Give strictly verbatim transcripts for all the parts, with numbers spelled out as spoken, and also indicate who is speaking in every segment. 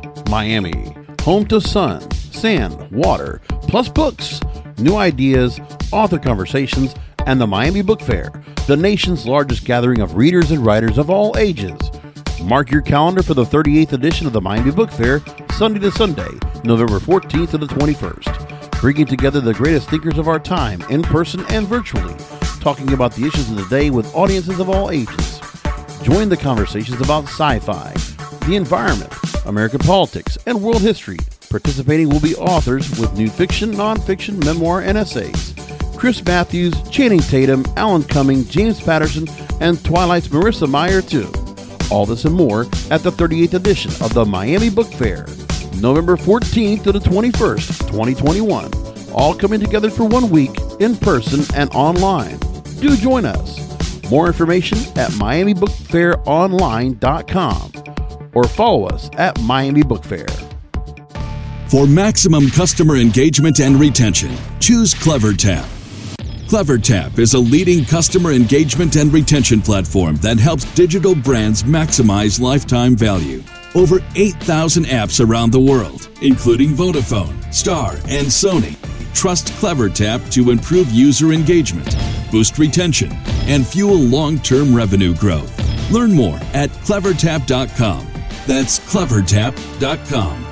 Speaker 1: Miami, home to sun, sand, water, plus books, new ideas, author conversations, and the Miami Book Fair, the nation's largest gathering of readers and writers of all ages. Mark your calendar for the thirty-eighth edition of the Miami Book Fair, Sunday to Sunday, November fourteenth to the twenty-first, bringing together the greatest thinkers of our time, in person and virtually, talking about the issues of the day with audiences of all ages. Join the conversations about sci-fi, the environment, American politics, and world history. Participating will be authors with new fiction, nonfiction, memoir, and essays. Chris Matthews, Channing Tatum, Alan Cumming, James Patterson, and Twilight's Marissa Meyer, too. All this and more at the thirty-eighth edition of the Miami Book Fair, November fourteenth to the twenty-first, twenty twenty-one. All coming together for one week, in person and online. Do join us. More information at miami book fair online dot com or follow us at Miami Book Fair.
Speaker 2: For maximum customer engagement and retention, choose CleverTap. CleverTap is a leading customer engagement and retention platform that helps digital brands maximize lifetime value. Over eight thousand apps around the world, including Vodafone, Star, and Sony, trust CleverTap to improve user engagement, boost retention, and fuel long-term revenue growth. Learn more at clever tap dot com. That's clever tap dot com.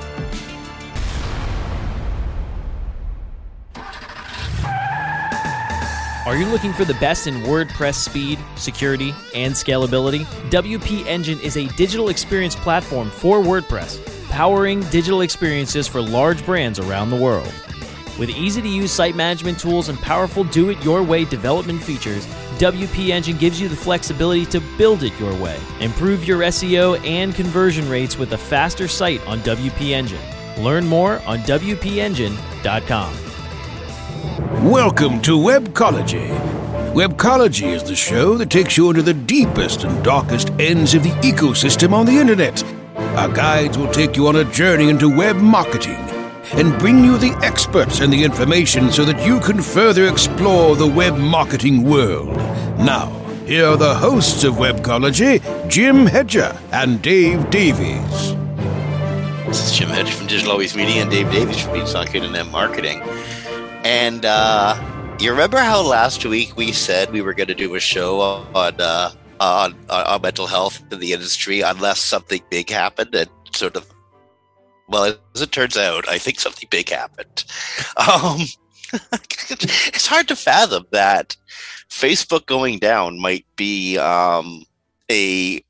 Speaker 3: Are you looking for the best in WordPress speed, security, and scalability? W P Engine is a digital experience platform for WordPress, powering digital experiences for large brands around the world. With easy-to-use site management tools and powerful do-it-your-way development features, W P Engine gives you the flexibility to build it your way. Improve your S E O and conversion rates with a faster site on W P Engine. Learn more on W P engine dot com.
Speaker 4: Welcome to Webcology. Webcology is the show that takes you into the deepest and darkest ends of the ecosystem on the internet. Our guides will take you on a journey into web marketing and bring you the experts and the information so that you can further explore the web marketing world. Now, here are the hosts of Webcology, Jim Hedger and Dave Davies.
Speaker 5: This is Jim Hedger from Digital Always Media and Dave Davies from Beanstalk Internet Marketing. And uh, you remember how last week we said we were going to do a show on, uh, on, on mental health in the industry unless something big happened, and sort of, well, as it turns out, I think something big happened. Um, it's hard to fathom that Facebook going down might be um, a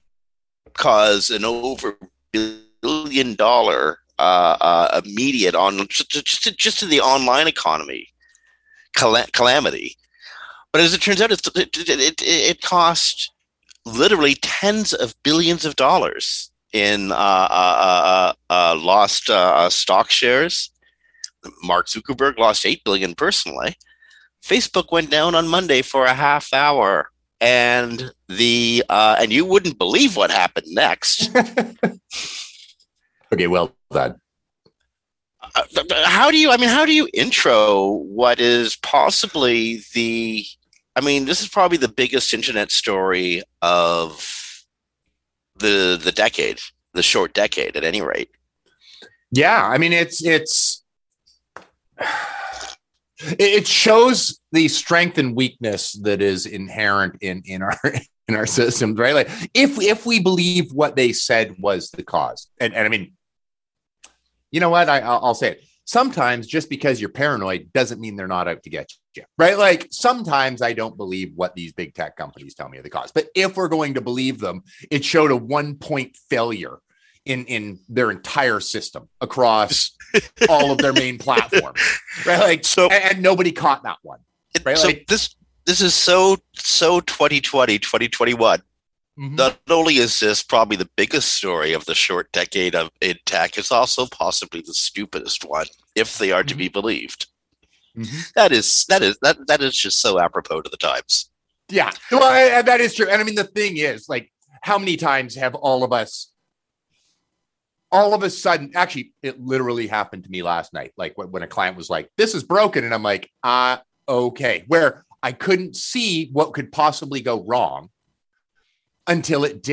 Speaker 5: cause an over billion dollar uh, uh, immediate on just just, just in the online economy cal- calamity. But as it turns out, it's, it, it, it, it cost literally tens of billions of dollars in uh, uh, uh, uh, lost uh, stock shares. Mark Zuckerberg lost eight billion dollars personally. Facebook went down on Monday for a half hour, and the uh, and you wouldn't believe what happened next.
Speaker 6: Okay, well done.
Speaker 5: Uh, how do you? I mean, how do you intro what is possibly the? I mean, this is probably the biggest internet story of the the decade, the short decade, at any rate.
Speaker 6: Yeah, I mean, it's it's it shows the strength and weakness that is inherent in in our in our systems, right? Like, if if we believe what they said was the cause, and, and I mean, you know what? I, I'll, I'll say it. Sometimes just because you're paranoid doesn't mean they're not out to get you, right? Like, sometimes I don't believe what these big tech companies tell me are the cause. But if we're going to believe them, it showed a one-point failure in, in their entire system across all of their main platforms, right? Like, so, and, and nobody caught that one, right?
Speaker 5: So
Speaker 6: like,
Speaker 5: this this is so so twenty twenty, twenty twenty-one. Mm-hmm. Not only is this probably the biggest story of the short decade of in tech, it's also possibly the stupidest one, if they are mm-hmm. to be believed. Mm-hmm. That is that is that that is just so apropos to the times.
Speaker 6: Yeah, well, I, that is true. And I mean, the thing is, like, how many times have all of us, all of a sudden, actually, it literally happened to me last night. Like, when, when a client was like, "This is broken," and I'm like, "Ah, uh, okay," where I couldn't see what could possibly go wrong until it did.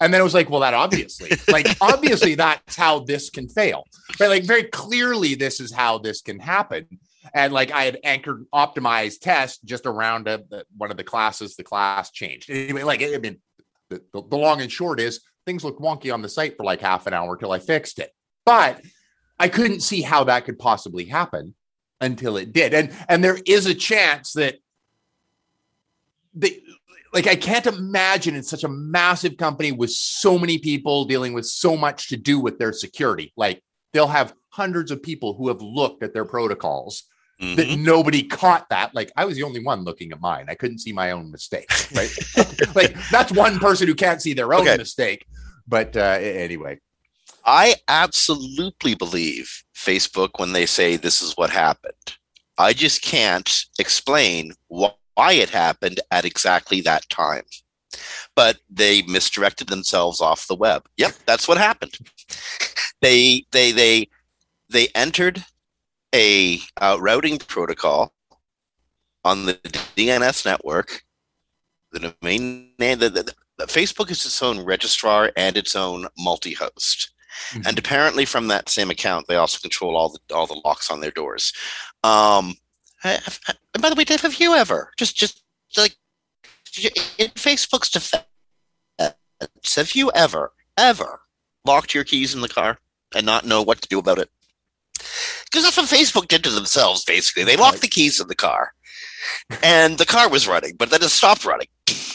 Speaker 6: And then it was like, well, that obviously, like, obviously that's how this can fail. Right? Like, very clearly, this is how this can happen. And like, I had anchored optimized test just around a, the, one of the classes, the class changed. Anyway, like, I mean, the, the, the long and short is things looked wonky on the site for like half an hour till I fixed it. But I couldn't see how that could possibly happen until it did. And, and there is a chance that they, like, I can't imagine it's such a massive company with so many people dealing with so much to do with their security. Like, they'll have hundreds of people who have looked at their protocols mm-hmm. that nobody caught that. Like, I was the only one looking at mine. I couldn't see my own mistake, right? Like, that's one person who can't see their own okay. mistake. But uh, anyway.
Speaker 5: I absolutely believe Facebook when they say this is what happened. I just can't explain why. why it happened at exactly that time. But they misdirected themselves off the web. Yep, that's what happened. they they they they entered a uh, routing protocol on the D N S network. The domain name, the, the, the Facebook is its own registrar and its own multi-host. Mm-hmm. And apparently from that same account, they also control all the all the locks on their doors. Um, And by the way, Dave, have you ever just just like in Facebook's defense, have you ever ever locked your keys in the car and not know what to do about it? Because that's what Facebook did to themselves. Basically, they locked the keys in the car, and the car was running, but then it stopped running.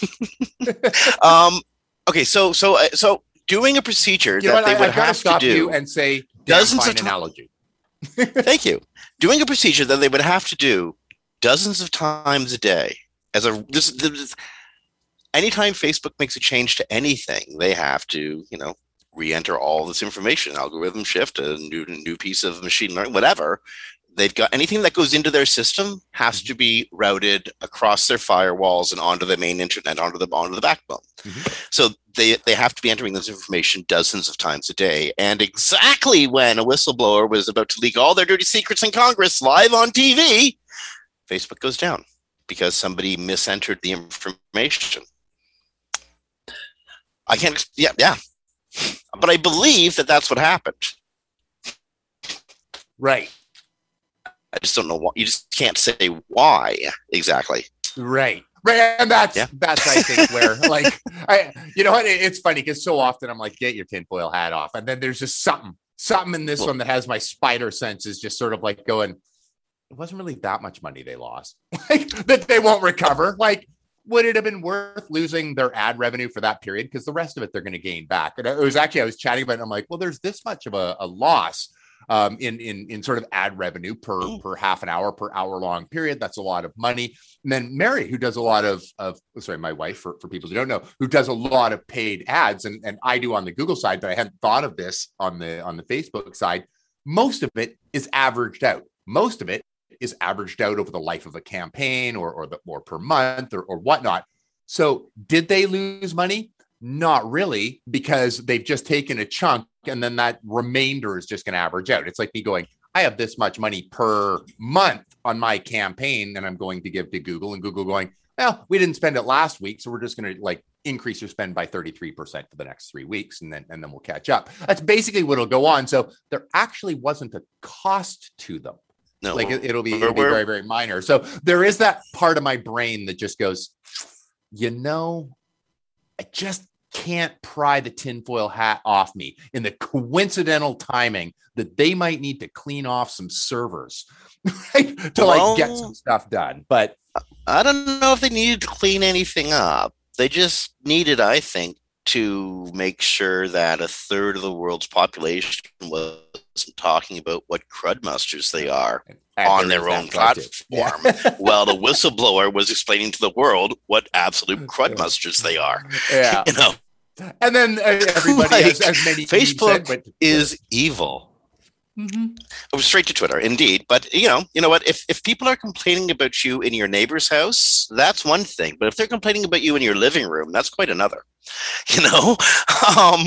Speaker 5: um, okay, so so uh, so doing a procedure
Speaker 6: you
Speaker 5: that they
Speaker 6: I,
Speaker 5: would
Speaker 6: I've
Speaker 5: have
Speaker 6: stop
Speaker 5: to do
Speaker 6: you and say
Speaker 5: dozens of
Speaker 6: t- analogy.
Speaker 5: Thank you. Doing a procedure that they would have to do dozens of times a day. As a this, this, anytime Facebook makes a change to anything, they have to, you know, re-enter all this information, algorithm shift, a new new piece of machine learning, whatever. They've got anything that goes into their system has to be routed across their firewalls and onto the main internet, onto the onto the backbone. Mm-hmm. So they they have to be entering this information dozens of times a day. And exactly when a whistleblower was about to leak all their dirty secrets in Congress live on T V, Facebook goes down because somebody misentered the information. I can't, yeah, yeah. But I believe that that's what happened.
Speaker 6: Right.
Speaker 5: I just don't know why. You just can't say why exactly.
Speaker 6: Right. Right. And that's,
Speaker 5: yeah.
Speaker 6: that's, I think, where, like, I, you know what? It's funny because so often I'm like, get your tinfoil hat off. And then there's just something, something in this well, one that has my spider senses just sort of like going, it wasn't really that much money they lost like, that they won't recover. Like, would it have been worth losing their ad revenue for that period? Because the rest of it, they're going to gain back. And it was actually, I was chatting about it. And I'm like, well, there's this much of a, a loss um, in, in, in sort of ad revenue per, Ooh. per half an hour, per hour long period. That's a lot of money. And then Mary, who does a lot of, of sorry, my wife, for, for people who don't know, who does a lot of paid ads. And, and I do on the Google side, but I hadn't thought of this on the, on the Facebook side. Most of it is averaged out. Most of it is averaged out over the life of a campaign or, or, the, or per month or, or whatnot. So did they lose money? Not really, because they've just taken a chunk and then that remainder is just going to average out. It's like me going, I have this much money per month on my campaign and I'm going to give to Google, and Google going, well, we didn't spend it last week, so we're just going to like increase your spend by thirty-three percent for the next three weeks. And then, and then we'll catch up. That's basically what will go on. So there actually wasn't a cost to them. No, like it, it'll be, it'll be very, very minor. So there is that part of my brain that just goes, you know, I just can't pry the tinfoil hat off me in the coincidental timing that they might need to clean off some servers right? to well, like get some stuff done. But
Speaker 5: I don't know if they needed to clean anything up. They just needed, I think, to make sure that a third of the world's population wasn't talking about what crudmusters they are and on their own platform. Yeah. While the whistleblower was explaining to the world what absolute crudmusters they are.
Speaker 6: Yeah.
Speaker 5: You know?
Speaker 6: And then uh, everybody
Speaker 5: like,
Speaker 6: has as many
Speaker 5: Facebook
Speaker 6: said, but,
Speaker 5: is evil.
Speaker 6: Mm-hmm.
Speaker 5: It was straight to Twitter, indeed. But you know, you know what? If if people are complaining about you in your neighbor's house, that's one thing. But if they're complaining about you in your living room, that's quite another. You know, um,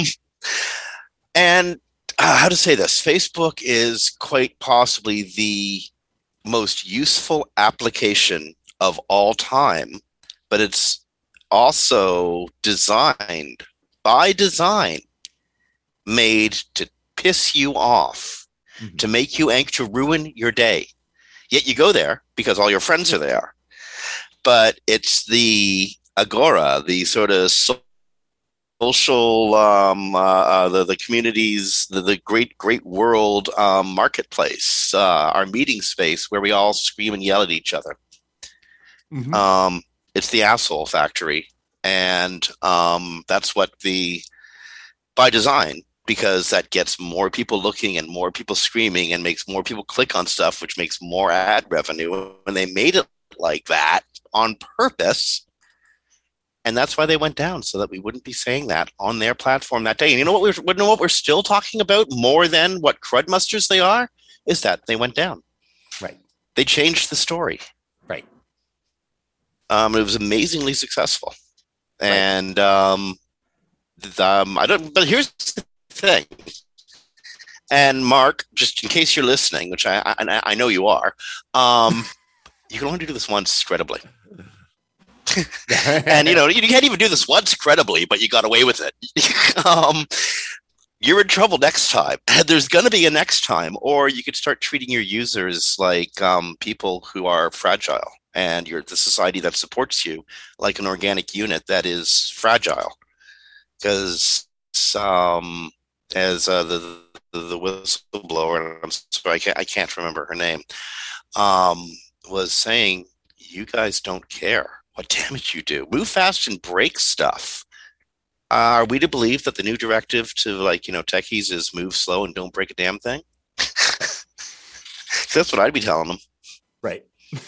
Speaker 5: and uh, how to say this? Facebook is quite possibly the most useful application of all time, but it's also designed by design made to piss you off,
Speaker 6: Mhm.
Speaker 5: to make you anxious, to ruin your day. Yet you go there because all your friends are there. But it's the agora, the sort of social, um, uh, uh, the, the communities, the, the great, great world um, marketplace, uh, our meeting space where we all scream and yell at each other.
Speaker 6: Mhm.
Speaker 5: Um, it's the asshole factory. And um, that's what the, by design, because that gets more people looking and more people screaming and makes more people click on stuff, which makes more ad revenue. And they made it like that on purpose. And that's why they went down, so that we wouldn't be saying that on their platform that day. And you know what we're, you know what we're still talking about more than what crudmusters they are? Is that they went down.
Speaker 6: Right.
Speaker 5: They changed the story.
Speaker 6: Right.
Speaker 5: Um, it was amazingly successful.
Speaker 6: Right.
Speaker 5: And um, the, um, I don't, but here's the thing. And Mark, just in case you're listening, which I I, I know you are, um, you can only do this once credibly. And you know, you can't even do this once credibly, but you got away with it. um, you're in trouble next time. There's going to be a next time, or you could start treating your users like um, people who are fragile, and you're the society that supports you like an organic unit that is fragile. Because um, as uh, the, the the whistleblower, I'm sorry, I can't I can't remember her name, um, was saying, you guys don't care what damage you do. Move fast and break stuff. Uh, are we to believe that the new directive to, like, you know, techies is move slow and don't break a damn thing? That's what I'd be telling them.
Speaker 6: Right.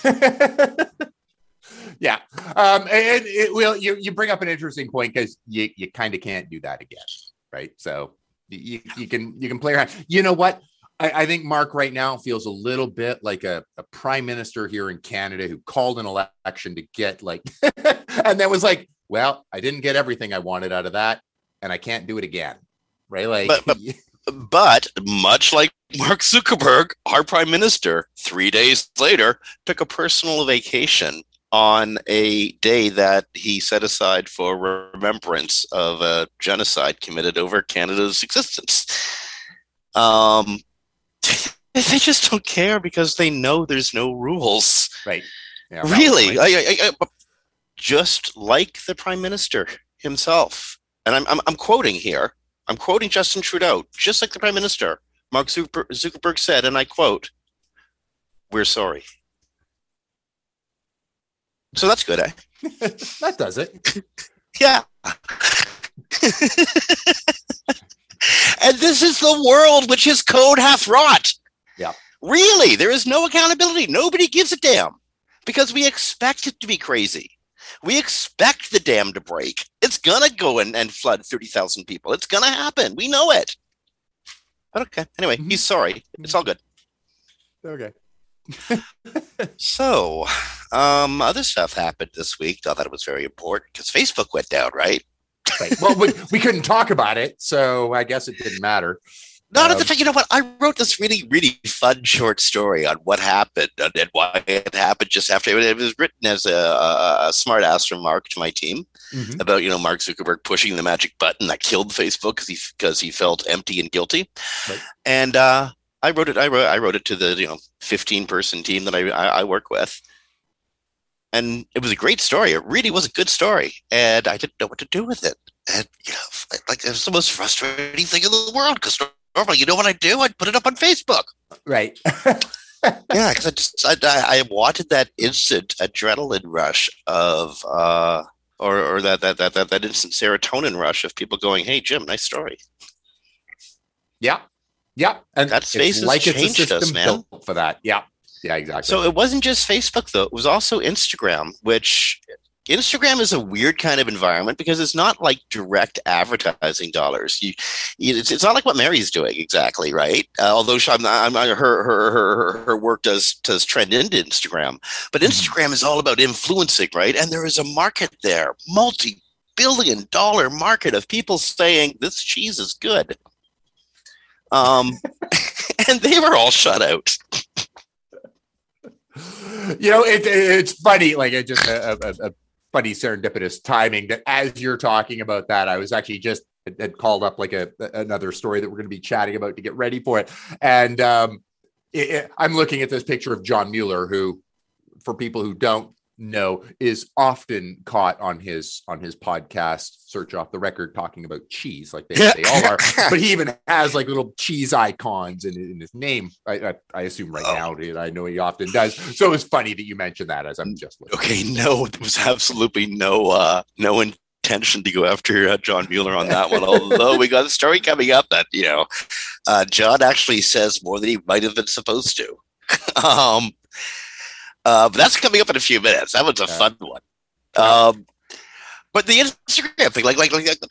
Speaker 6: Yeah. Um, and it will, you, you bring up an interesting point, because you, you kind of can't do that again. Right. So you, you can, you can play around. You know what? I, I think Mark right now feels a little bit like a, a prime minister here in Canada who called an election to get like, and then was like, well, I didn't get everything I wanted out of that, and I can't do it again. Right. Like,
Speaker 5: but, but, but much like Mark Zuckerberg, our prime minister, three days later, took a personal vacation on a day that he set aside for remembrance of a genocide committed over Canada's existence. Um, they just don't care because they know there's no rules.
Speaker 6: Right. Yeah,
Speaker 5: really. I, I, I, just like the prime minister himself. And I'm, I'm, I'm quoting here. I'm quoting Justin Trudeau. Just like the prime minister, Mark Zucker- Zuckerberg said, and I quote, "We're sorry." So that's good, eh?
Speaker 6: That does it.
Speaker 5: Yeah. And this is the world which his code hath wrought.
Speaker 6: Yeah.
Speaker 5: Really, there is no accountability. Nobody gives a damn because we expect it to be crazy. We expect the dam to break. It's going to go in and flood thirty thousand people. It's going to happen. We know it. But okay. Anyway,
Speaker 6: Mm-hmm.
Speaker 5: he's sorry. It's all good.
Speaker 6: Okay.
Speaker 5: So, um, other stuff happened this week. I thought it was very important because Facebook went down, right?
Speaker 6: Right. Well, we, we couldn't talk about it, so I guess it didn't matter.
Speaker 5: Not
Speaker 6: Um,
Speaker 5: at the time. You know what? I wrote this really, really fun short story on what happened and, and why it happened just after it was written as a, a, a smart ass remark to my team
Speaker 6: Mhm.
Speaker 5: about, you know, Mark Zuckerberg pushing the magic button that killed Facebook because he because he felt empty and guilty.
Speaker 6: Right.
Speaker 5: And uh, I wrote it. I wrote. I wrote it to the you know fifteen person team that I, I I work with. And it was a great story. It really was a good story. And I didn't know what to do with it. And, you know, like, it was the most frustrating thing in the world because normally, you know what I do? I'd put it up on Facebook.
Speaker 6: Right.
Speaker 5: Yeah, because I just, I, I wanted that instant adrenaline rush of, uh, or, or that, that, that, that, that instant serotonin rush of people going, hey, Jim, nice story.
Speaker 6: Yeah. Yeah. And
Speaker 5: That space has
Speaker 6: it's a
Speaker 5: changed
Speaker 6: system
Speaker 5: us, man.
Speaker 6: built for that. Yeah. Yeah, exactly.
Speaker 5: So it wasn't just Facebook, though. It was also Instagram, which Instagram is a weird kind of environment because it's not like direct advertising dollars. You, you it's, it's not like what Mary's doing exactly, right? Uh, although she, I'm, I'm, her, her her her work does does trend into Instagram, but Instagram is all about influencing, right? And there is a market there, multi-billion dollar market of people saying this cheese is good. Um, and they were all shut out.
Speaker 6: You know, it, it's funny. Like, it just a, a, a funny serendipitous timing that as you're talking about that, I was actually just had, had called up like a another story that we're going to be chatting about to get ready for it. And um, it, it, I'm looking at this picture of John Mueller, who, for people who don't know, is often caught on his on his podcast Search Off the Record talking about cheese, like they, they all are. But he even has like little cheese icons in, in his name. I, I, I assume right oh. now, I know he often does. So it was funny that you mentioned that as I'm just looking.
Speaker 5: Okay, no, there was absolutely no uh, no intention to go after uh, John Mueller on that one. Although we got a story coming up that you know, uh, John actually says more than he might have been supposed to. um. Uh, but that's coming up in a few minutes. That was a yeah. fun one. Um, but the Instagram thing, like, like, like, like,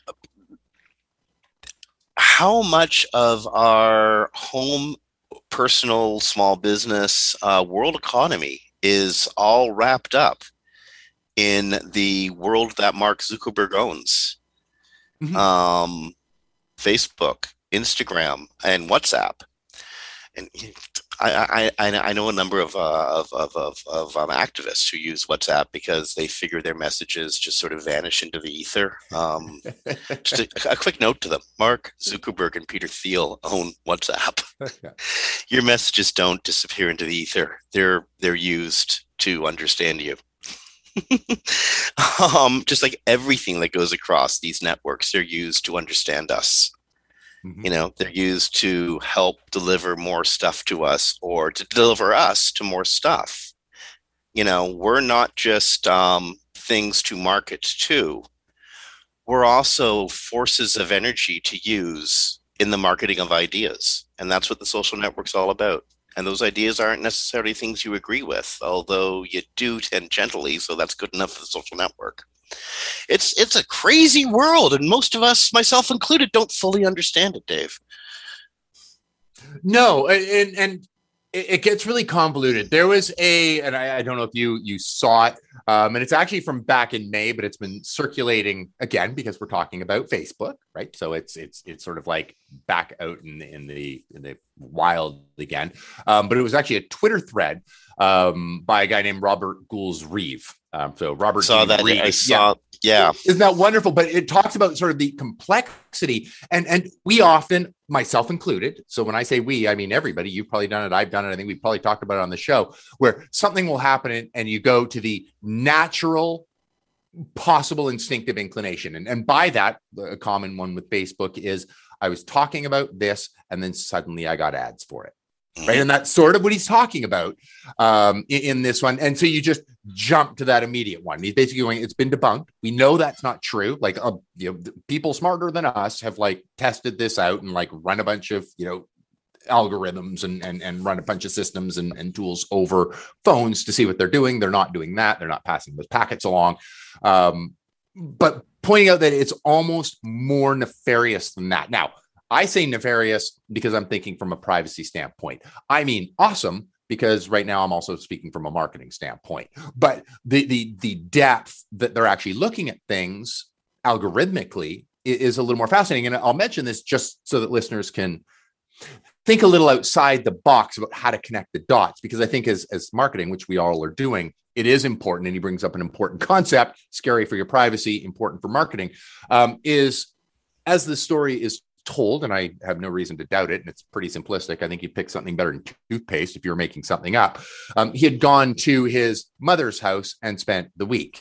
Speaker 5: how much of our home, personal, small business, uh, world economy is all wrapped up in the world that Mark Zuckerberg owns? Mm-hmm. Um, Facebook, Instagram, and WhatsApp. And I, I I know a number of uh, of of of, of um, activists who use WhatsApp because they figure their messages just sort of vanish into the ether. Um, just a, a quick note to them: Mark Zuckerberg and Peter Thiel own WhatsApp. Your messages don't disappear into the ether; they're they're used to understand you. um, just like everything that goes across these networks, they're used to understand us. You know, they're used to help deliver more stuff to us or to deliver us to more stuff. You know, we're not just um, things to market to. We're also forces of energy to use in the marketing of ideas. And that's what the social network's all about. And those ideas aren't necessarily things you agree with, although you do tangentially, so that's good enough for the social network. It's it's a crazy world, and most of us, myself included, don't fully understand it, Dave.
Speaker 6: No, and and it gets really convoluted. There was a, and I, I don't know if you you saw it, um, and it's actually from back in May, but it's been circulating again because we're talking about Facebook, right? So it's it's it's sort of like back out in the in the, in the wild again. Um, but it was actually a Twitter thread um, by a guy named Robert Goulds-Reeve. Um, so Robert
Speaker 5: saw that.
Speaker 6: Reeve,
Speaker 5: I saw, yeah.
Speaker 6: yeah, isn't that wonderful? But it talks about sort of the complexity, and and we often, myself included. So when I say we, I mean everybody. You've probably done it. I've done it. I think we've probably talked about it on the show, where something will happen, and, and you go to the natural, possible instinctive inclination, and and by that, a common one with Facebook is I was talking about this, and then suddenly I got ads for it. Right. And that's sort of what he's talking about um, in, in this one. And so you just jump to that immediate one. He's basically going, it's been debunked. We know that's not true. Like, uh, you know, people smarter than us have like tested this out and like run a bunch of, you know, algorithms and, and, and run a bunch of systems and, and tools over phones to see what they're doing. They're not doing that. They're not passing those packets along. Um, but pointing out that it's almost more nefarious than that. Now, I say nefarious because I'm thinking from a privacy standpoint. I mean, awesome, because right now I'm also speaking from a marketing standpoint. But the the the depth that they're actually looking at things algorithmically is a little more fascinating. And I'll mention this just so that listeners can think a little outside the box about how to connect the dots, because I think as, as marketing, which we all are doing, it is important. And he brings up an important concept, scary for your privacy, important for marketing, um, is as the story is told, and I have no reason to doubt it, and it's pretty simplistic. I think he picked something better than toothpaste if you're making something up. Um, he had gone to his mother's house and spent the week.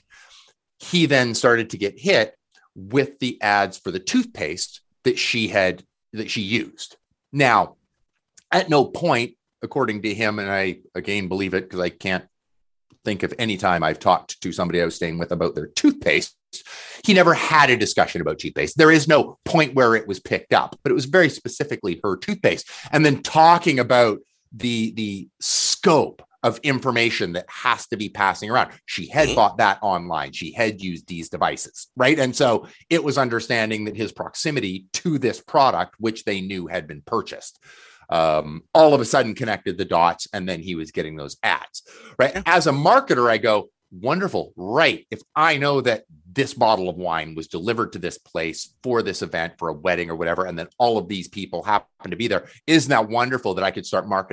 Speaker 6: He then started to get hit with the ads for the toothpaste that she had, that she used. Now, at no point, according to him, and I again believe it because I can't think of any time I've talked to somebody I was staying with about their toothpaste, he never had a discussion about toothpaste. There is no point where it was picked up, but it was very specifically her toothpaste. And then talking about the, the scope of information that has to be passing around. She had bought that online. She had used these devices, right? And so it was understanding that his proximity to this product, which they knew had been purchased, um, all of a sudden connected the dots, and then he was getting those ads, right? As a marketer, I go, wonderful, right? If I know that this bottle of wine was delivered to this place for this event, for a wedding or whatever, and then all of these people happen to be there, isn't that wonderful that I could start marketing?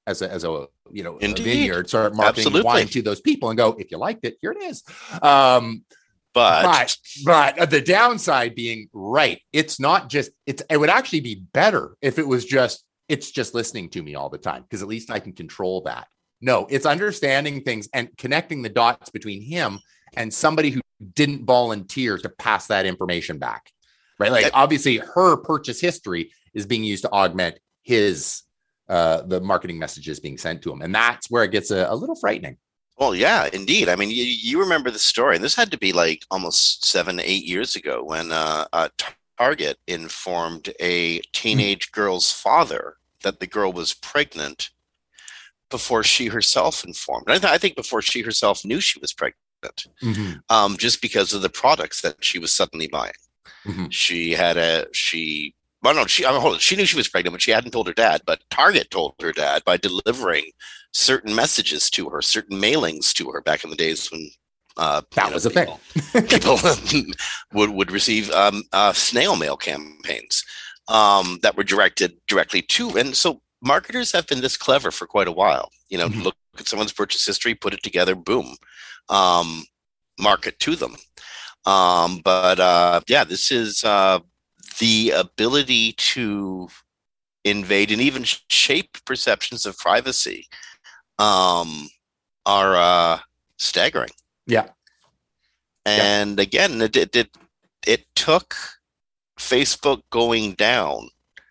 Speaker 6: as a, as a you know, a
Speaker 5: Indeed.
Speaker 6: vineyard, start marketing
Speaker 5: Absolutely.
Speaker 6: wine to those people and go, if you liked it, here it is. Um,
Speaker 5: But,
Speaker 6: but, but the downside being, right, it's not just, it's, it would actually be better if it was just, it's just listening to me all the time, because at least I can control that. No, it's understanding things and connecting the dots between him and somebody who didn't volunteer to pass that information back, right? Like, obviously her purchase history is being used to augment his, uh, the marketing messages being sent to him. And that's where it gets a, a little frightening.
Speaker 5: well, yeah, indeed. I mean, you, you remember the story, and this had to be like almost seven, eight years ago when uh, uh, Target informed a teenage girl's father that the girl was pregnant before she herself informed. And I, th- I think before she herself knew she was pregnant,
Speaker 6: Mm-hmm.
Speaker 5: um, just because of the products that she was suddenly buying.
Speaker 6: Mm-hmm.
Speaker 5: She had a, she, well, no, she, I mean, hold on, she knew she was pregnant, but she hadn't told her dad, but Target told her dad by delivering certain messages to her, certain mailings to her back in the days when uh,
Speaker 6: That
Speaker 5: you
Speaker 6: was
Speaker 5: know,
Speaker 6: a thing.
Speaker 5: people, people would, would receive um, uh, snail mail campaigns um, that were directed directly to. And so marketers have been this clever for quite a while. You know,
Speaker 6: Mhm.
Speaker 5: look at someone's purchase history, put it together, boom, um, market to them. Um, but uh, yeah, this is uh, the ability to invade and even shape perceptions of privacy um, are uh, staggering.
Speaker 6: Yeah.
Speaker 5: And again, it, it it it took Facebook going down.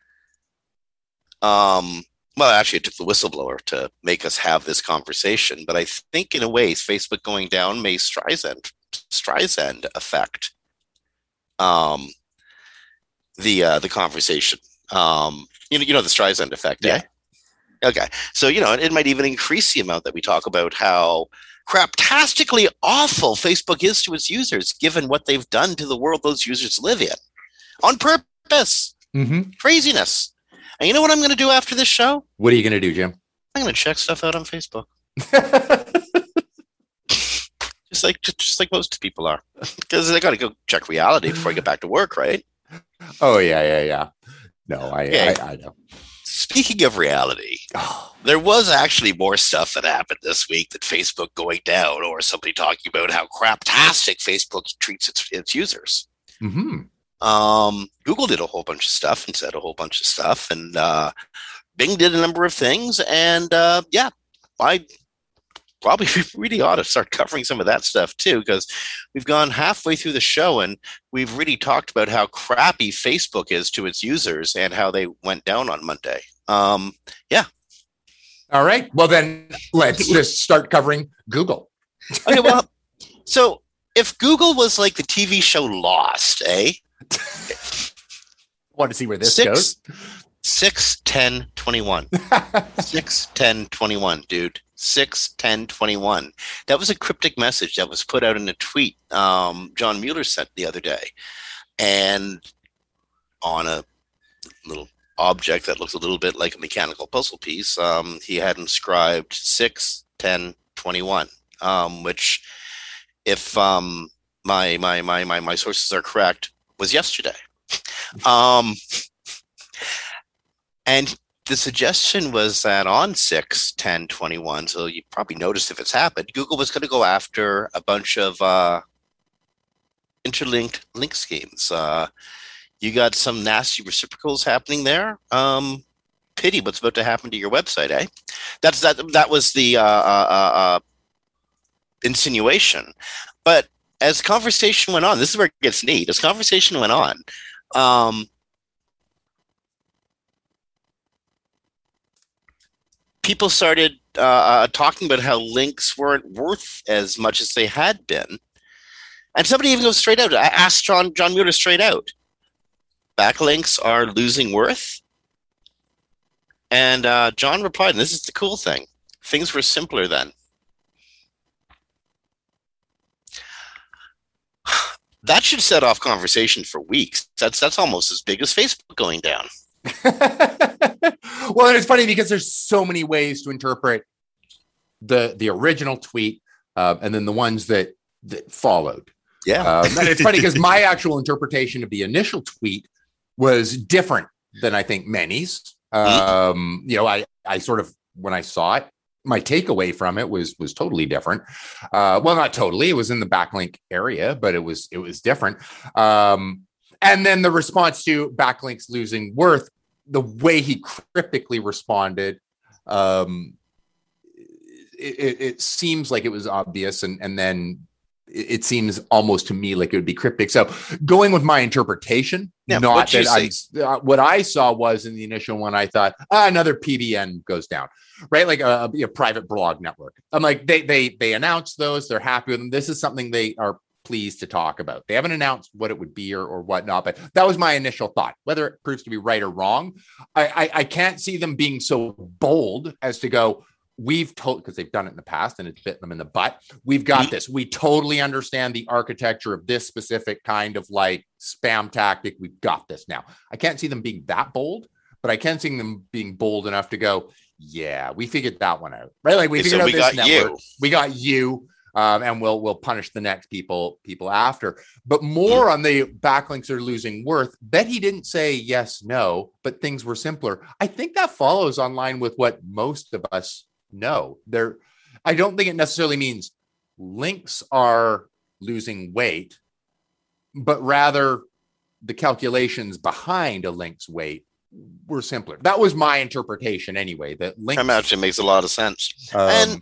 Speaker 5: Um, well, actually, it took the whistleblower to make us have this conversation. But I think, in a way, Facebook going down may Streisand Streisand affect um, the uh, the conversation. Um, you know, you know the Streisand effect,
Speaker 6: Yeah.
Speaker 5: eh? Okay, so you know, it, it might even increase the amount that we talk about how craptastically awful Facebook is to its users, given what they've done to the world those users live in, on purpose.
Speaker 6: Mm-hmm.
Speaker 5: Craziness. And you know what I'm going to do after this show?
Speaker 6: What are you going to do, Jim?
Speaker 5: I'm going to check stuff out on Facebook, just like just, just like most people are, because I got to go check reality before I get back to work, right?
Speaker 6: Oh, yeah, yeah, yeah. No, I,
Speaker 5: Yeah.
Speaker 6: I, I know.
Speaker 5: Speaking of reality,
Speaker 6: Oh,
Speaker 5: there was actually more stuff that happened this week than Facebook going down, or somebody talking about how craptastic Facebook treats its, its users.
Speaker 6: mm-hmm.
Speaker 5: Um, Google did a whole bunch of stuff and said a whole bunch of stuff, and uh, Bing did a number of things. And uh, yeah, I probably really ought to start covering some of that stuff too, because we've gone halfway through the show and we've really talked about how crappy Facebook is to its users and how they went down on Monday. Um, yeah.
Speaker 6: All right. Well, then let's just start covering Google.
Speaker 5: Okay. Well, so if Google was like the T V show Lost, eh?
Speaker 6: Want to see where this
Speaker 5: Six,
Speaker 6: goes?
Speaker 5: six, ten, twenty-one. six, ten, twenty-one, dude. six, ten, twenty-one. That was a cryptic message that was put out in a tweet um, John Mueller sent the other day. And on a little object that looks a little bit like a mechanical puzzle piece, um, he had inscribed six, ten, twenty-one, um, which, if um, my, my, my, my, my sources are correct, was yesterday. Um, and the suggestion was that on six, ten, twenty-one, so you probably noticed if it's happened, Google was going to go after a bunch of uh, interlinked link schemes. Uh, you got some nasty reciprocals happening there. Um, pity what's about to happen to your website, eh? That's that. That was the uh, uh, uh, insinuation. But as conversation went on, this is where it gets neat. As conversation went on, um, people started uh, uh, talking about how links weren't worth as much as they had been. And somebody even goes straight out. I asked John John Mueller straight out. Backlinks are losing worth? And uh, John replied, and this is the cool thing, things were simpler then. That should set off conversation for weeks. That's that's almost as big as Facebook going down.
Speaker 6: Well, and it's funny because there's so many ways to interpret the the original tweet uh, and then the ones that, that followed.
Speaker 5: Yeah.
Speaker 6: Um, and it's funny because my actual interpretation of the initial tweet was different than I think many's. Um, you know, I, I sort of when I saw it. My takeaway from it was was totally different. Uh, well, not totally. It was in the backlink area, but it was it was different. Um, and then the response to backlinks losing worth, the way he cryptically responded, um, it, it, it seems like it was obvious, and and then it, it seems almost to me like it would be cryptic. So going with my interpretation,
Speaker 5: yeah,
Speaker 6: not that I uh, what I saw was in the initial one, I thought ah, another P B N goes down. Right, like a, a private blog network. I'm like, they they they announced those. They're happy with them. This is something they are pleased to talk about. They haven't announced what it would be or, or whatnot, but that was my initial thought. Whether it proves to be right or wrong, I I, I can't see them being so bold as to go, we've told, because they've done it in the past and it's bit them in the butt. We've got this. We totally understand the architecture of this specific kind of like spam tactic. We've got this now. I can't see them being that bold, but I can see them being bold enough to go, yeah, we figured that one out, right? Like we figured
Speaker 5: so
Speaker 6: out
Speaker 5: we
Speaker 6: this
Speaker 5: got
Speaker 6: network.
Speaker 5: You.
Speaker 6: We got you, um, and we'll we'll punish the next people people after. But more on the backlinks are losing worth. Bet he didn't say yes, no, but things were simpler. I think that follows online with what most of us know. There, I don't think it necessarily means links are losing weight, but rather the calculations behind a link's weight were simpler. That was my interpretation anyway. That links,
Speaker 5: I imagine, makes a lot of sense.
Speaker 6: Um,
Speaker 5: and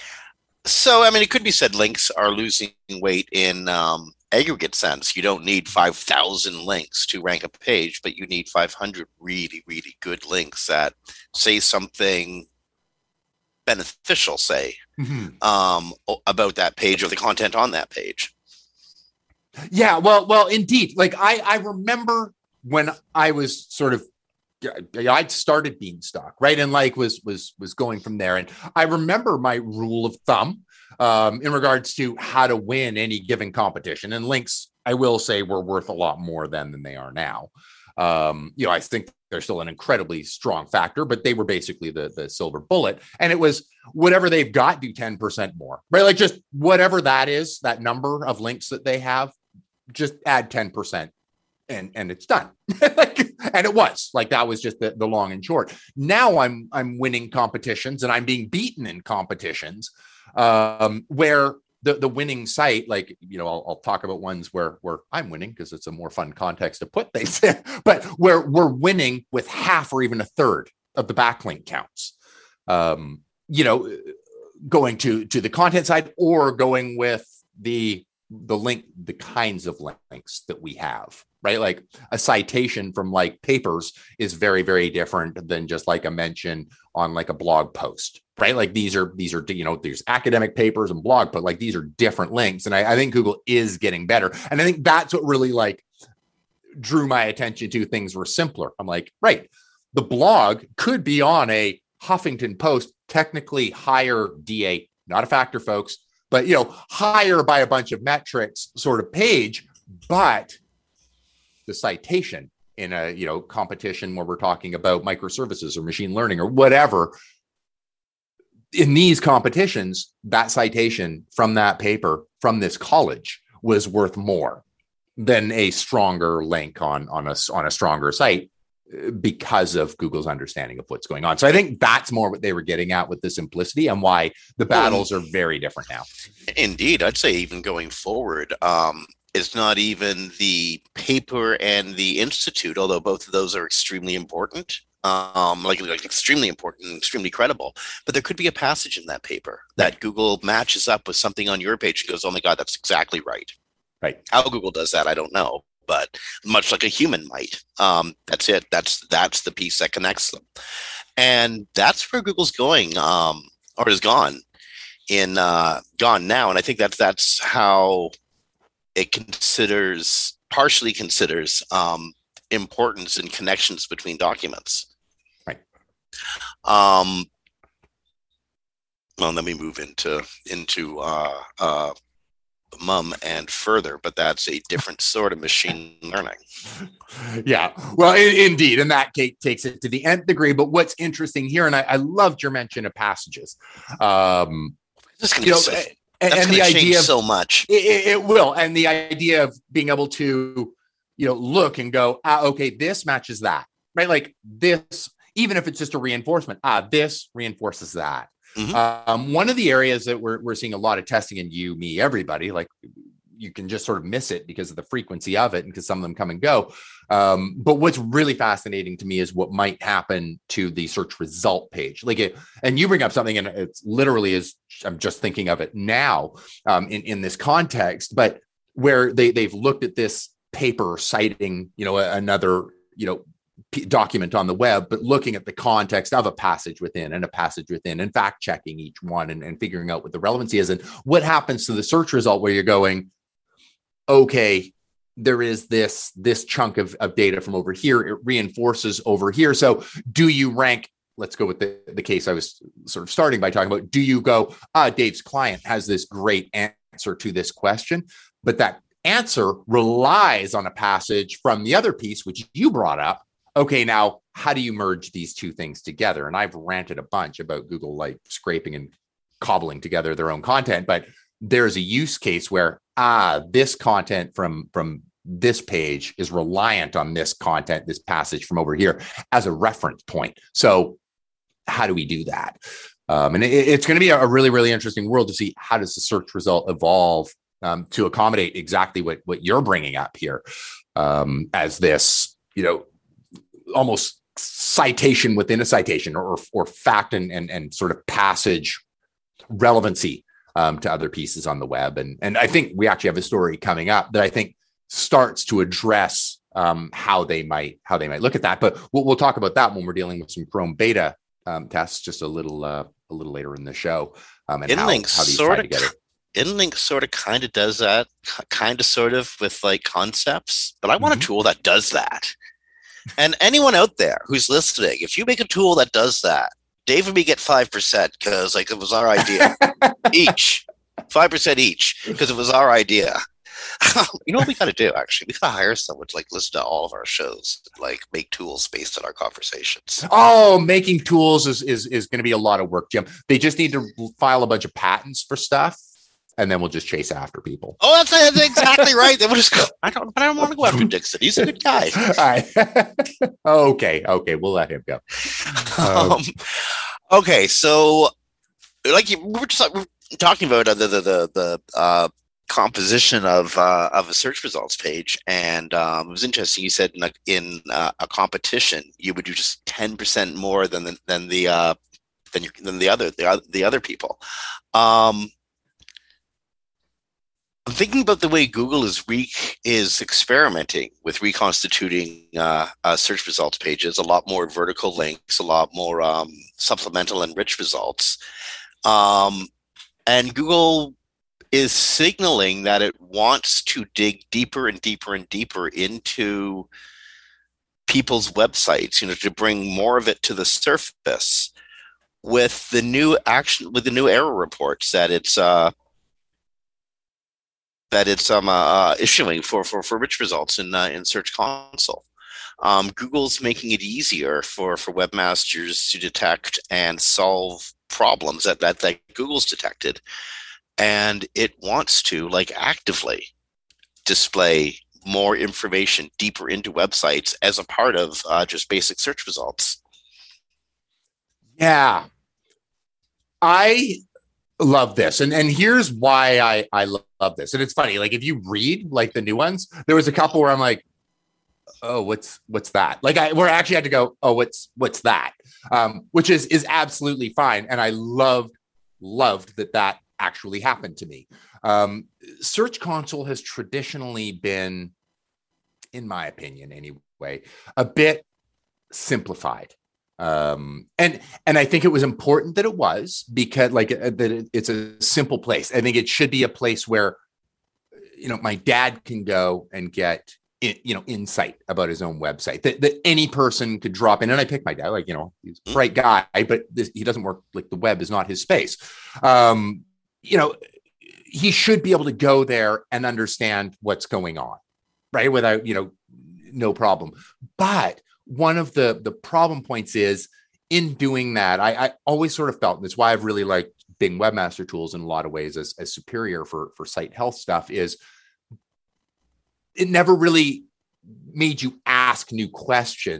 Speaker 5: so, I mean, it could be said links are losing weight in um, aggregate sense. You don't need five thousand links to rank a page, but you need five hundred really, really good links that say something beneficial, say,
Speaker 6: mm-hmm.
Speaker 5: um, about that page or the content on that page.
Speaker 6: Yeah, well, well, indeed. Like I, I remember when I was sort of, I'd started Beanstalk, right, and like was was was going from there. And I remember my rule of thumb um, in regards to how to win any given competition. And links, I will say, were worth a lot more then than they are now. Um, you know, I think they're still an incredibly strong factor, but they were basically the the silver bullet. And it was whatever they've got, do ten percent more, right? Like just whatever that is, that number of links that they have, just add ten percent. And and it's done. like, and it was like that was just the, the long and short. Now I'm I'm winning competitions and I'm being beaten in competitions um, where the the winning site, like you know, I'll, I'll talk about ones where where I'm winning because it's a more fun context to put things in, but where we're winning with half or even a third of the backlink counts. Um, you know, going to to the content side or going with the the link, the kinds of links that we have. Right? Like a citation from like papers is very, very different than just like a mention on like a blog post, right? Like these are, these are, you know, there's academic papers and blog, but like these are different links. And I, I think Google is getting better. And I think that's what really like drew my attention to things were simpler. I'm like, right. The blog could be on a Huffington Post, technically higher D A, not a factor, folks, but, you know, higher by a bunch of metrics sort of page, but the citation in a, you know, competition where we're talking about microservices or machine learning or whatever, in these competitions, that citation from that paper from this college was worth more than a stronger link on, on a, on a stronger site because of Google's understanding of what's going on. So I think that's more what they were getting at with the simplicity and why the battles are very different now.
Speaker 5: Indeed. I'd say even going forward, um, it's not even the paper and the institute, although both of those are extremely important, um, like, like extremely important and extremely credible. But there could be a passage in that paper that right. Google matches up with something on your page and goes, oh my God, that's exactly right.
Speaker 6: Right.
Speaker 5: How Google does that, I don't know. But much like a human might, um, that's it. That's that's the piece that connects them. And that's where Google's going, um, or has gone in uh, gone now. And I think that's that's how it considers, partially considers um, importance and connections between documents.
Speaker 6: Right.
Speaker 5: Um, well, let me move into into uh, uh, mum and further, but that's a different sort of machine learning.
Speaker 6: Yeah, well, in, indeed, and that Kate takes it to the nth degree. But what's interesting here, and I, I loved your mention of passages. Um,
Speaker 5: Just
Speaker 6: you know,
Speaker 5: say.
Speaker 6: And,
Speaker 5: That's
Speaker 6: and the idea of
Speaker 5: so much,
Speaker 6: it, it will, and the idea of being able to, you know, look and go, ah, okay, this matches that, right? Like this, even if it's just a reinforcement. Ah, this reinforces that.
Speaker 5: Mm-hmm.
Speaker 6: Um, one of the areas that we're, we're seeing a lot of testing in you, me, everybody, like you can just sort of miss it because of the frequency of it and because some of them come and go. Um, but what's really fascinating to me is what might happen to the search result page. Like it, and you bring up something, and it's literally is, I'm just thinking of it now um, in, in this context, but where they, they've looked at this paper citing, you know, another, you know, P- document on the web, but looking at the context of a passage within and a passage within and fact checking each one and, and figuring out what the relevancy is and what happens to the search result where you're going, okay, there is this, this chunk of, of data from over here. It reinforces over here. So do you rank, let's go with the, the case I was sort of starting by talking about, do you go, ah, Dave's client has this great answer to this question, but that answer relies on a passage from the other piece, which you brought up. Okay, now how do you merge these two things together? And I've ranted a bunch about Google like scraping and cobbling together their own content, but there's a use case where, ah, this content from, from this page is reliant on this content, this passage from over here as a reference point. So how do we do that? Um, and it, it's going to be a really, really interesting world to see how does the search result evolve um, to accommodate exactly what, what you're bringing up here um, as this, you know, almost citation within a citation or, or fact and, and, and sort of passage relevancy um, to other pieces on the web. And, and I think we actually have a story coming up that I think starts to address um, how they might, how they might look at that. But we'll, we'll talk about that when we're dealing with some Chrome beta um, tests, just a little, uh, a little later in the show. Um, and how, how these tie together.
Speaker 5: InLink sort of kind of does that, kind of sort of with like concepts, but I want mm-hmm. a tool that does that. And anyone out there who's listening, if you make a tool that does that, Dave and me get five percent because like it was our idea each, five percent each because it was our idea. You know what we got to do? Actually, we got to hire someone to like listen to all of our shows, like make tools based on our conversations.
Speaker 6: Oh, making tools is is is going to be a lot of work, Jim. They just need to file a bunch of patents for stuff. And then we'll just chase after people.
Speaker 5: Oh, that's, that's exactly right. Then we'll just go. I don't. But I don't want to go after Dixon. He's a good guy.
Speaker 6: All right. okay. Okay. We'll let him go.
Speaker 5: Um, um, okay. So, like you, we were just we were talking about uh, the the the, the uh, composition of uh, of a search results page, and um, it was interesting. You said in a, in uh, a competition, you would do just ten percent more than the, than the uh, than your, than the other the, the other people. Um, I'm thinking about the way Google is re- is experimenting with reconstituting uh, uh, search results pages, a lot more vertical links, a lot more um, supplemental and rich results. Um, and Google is signaling that it wants to dig deeper and deeper and deeper into people's websites, you know, to bring more of it to the surface with the new action, with the new error reports that it's uh, that it's um, uh, issuing for, for, for rich results in uh, in Search Console. Um, Google's making it easier for, for webmasters to detect and solve problems that, that, that Google's detected. And it wants to, like, actively display more information deeper into websites as a part of uh, just basic search results.
Speaker 6: Yeah. I love this. And and here's why I, I love this. And it's funny, like if you read like the new ones, there was a couple where I'm like, oh, what's what's that? Like I where I actually had to go, oh, what's what's that? Um, which is is absolutely fine. And I loved, loved that that actually happened to me. Um, Search Console has traditionally been, in my opinion anyway, a bit simplified. Um, and, and I think it was important that it was because like uh, that it, it's a simple place. I think it should be a place where, you know, my dad can go and get, it, you know, insight about his own website that, that any person could drop in. And I pick my dad, like, you know, he's a bright guy, but this, he doesn't work, like the web is not his space. Um, you know, he should be able to go there and understand what's going on, right? Without, you know, no problem. But one of the, the problem points is in doing that, I, I always sort of felt, and that's why I've really liked Bing Webmaster Tools in a lot of ways as, as superior for, for site health stuff, is it never really made you ask new questions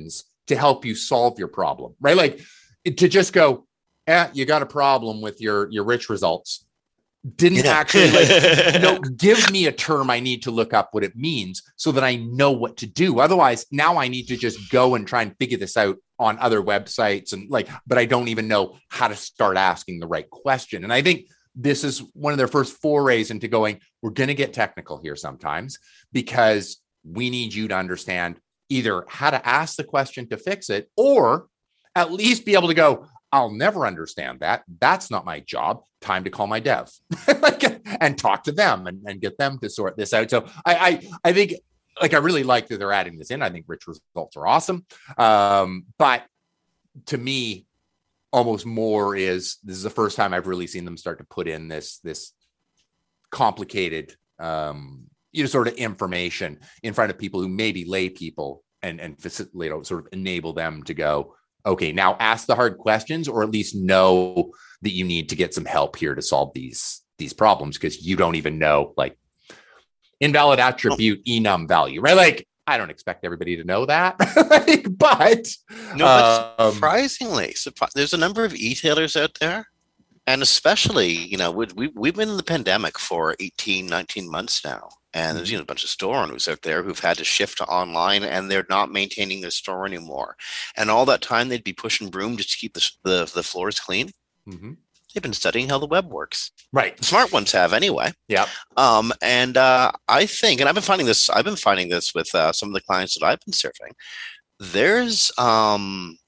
Speaker 6: to help you solve your problem, right? Like to just go, eh, you got a problem with your, your rich results. Didn't yeah. actually like, no, give me a term I need to look up what it means so that I know what to do. Otherwise, now I need to just go and try and figure this out on other websites and like, but I don't even know how to start asking the right question. And I think this is one of their first forays into going, we're going to get technical here sometimes because we need you to understand either how to ask the question to fix it, or at least be able to go, I'll never understand that. That's not my job. Time to call my dev like, and talk to them and, and get them to sort this out. So I, I, I think like, I really like that they're adding this in. I think rich results are awesome. Um, but to me, almost more is, this is the first time I've really seen them start to put in this, this complicated, um, you know, sort of information in front of people who may be lay people and, and facilitate, you know, sort of enable them to go, okay, now ask the hard questions, or at least know that you need to get some help here to solve these, these problems. Cause you don't even know, like, invalid attribute enum value, right? Like, I don't expect everybody to know that, like, but
Speaker 5: no, but um, surprisingly, surpri- there's a number of e-tailers out there. And especially, you know, we, we, we've been in the pandemic for eighteen, nineteen months now. And there's, you know, a bunch of store owners out there who've had to shift to online, and they're not maintaining their store anymore. And all that time they'd be pushing broom just to keep the, the, the floors clean. Mm-hmm. They've been studying how the web works.
Speaker 6: Right.
Speaker 5: The smart ones have anyway.
Speaker 6: Yeah.
Speaker 5: Um, and uh, I think, and I've been finding this, I've been finding this with uh, some of the clients that I've been serving. There's um,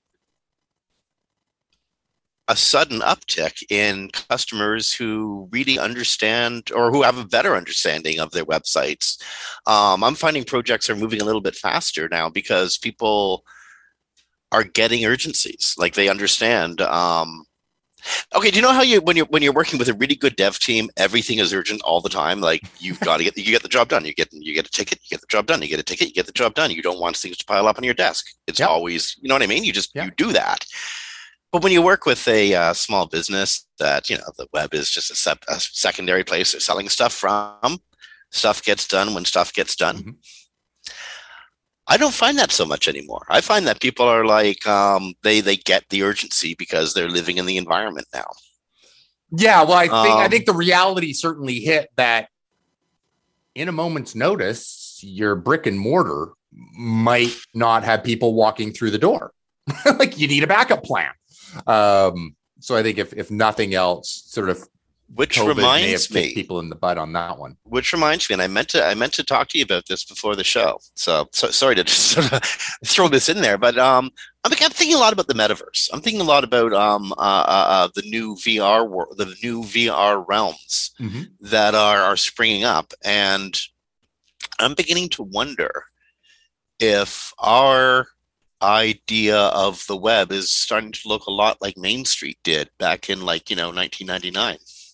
Speaker 5: a sudden uptick in customers who really understand, or who have a better understanding of their websites. Um, I'm finding projects are moving a little bit faster now because people are getting urgencies. Like they understand. Um, okay, do you know how you when you're when you're working with a really good dev team, everything is urgent all the time? Like you've got to get you get the job done. You get you get a ticket, you get the job done. You get a ticket, you get the job done. You don't want things to pile up on your desk. It's yep. always, you know what I mean? You just yep. you do that. But when you work with a uh, small business that, you know, the web is just a, sep- a secondary place they're selling stuff from, stuff gets done when stuff gets done. Mm-hmm. I don't find that so much anymore. I find that people are like, um, they they get the urgency because they're living in the environment now.
Speaker 6: Yeah, well, I think um, I think the reality certainly hit that in a moment's notice, your brick and mortar might not have people walking through the door. Like you need a backup plan. Um, so I think if, if nothing else, sort of,
Speaker 5: which
Speaker 6: COVID
Speaker 5: reminds me,
Speaker 6: people in the butt on that one.
Speaker 5: Which reminds me, and I meant to, I meant to talk to you about this before the show. So, so sorry to just sort of throw this in there, but um, I'm, I'm thinking a lot about the metaverse. I'm thinking a lot about um, uh, uh, the new V R world, the new V R realms mm-hmm. that are are springing up, and I'm beginning to wonder if our idea of the web is starting to look a lot like Main Street did back in, like, you know, nineteen ninety-nine.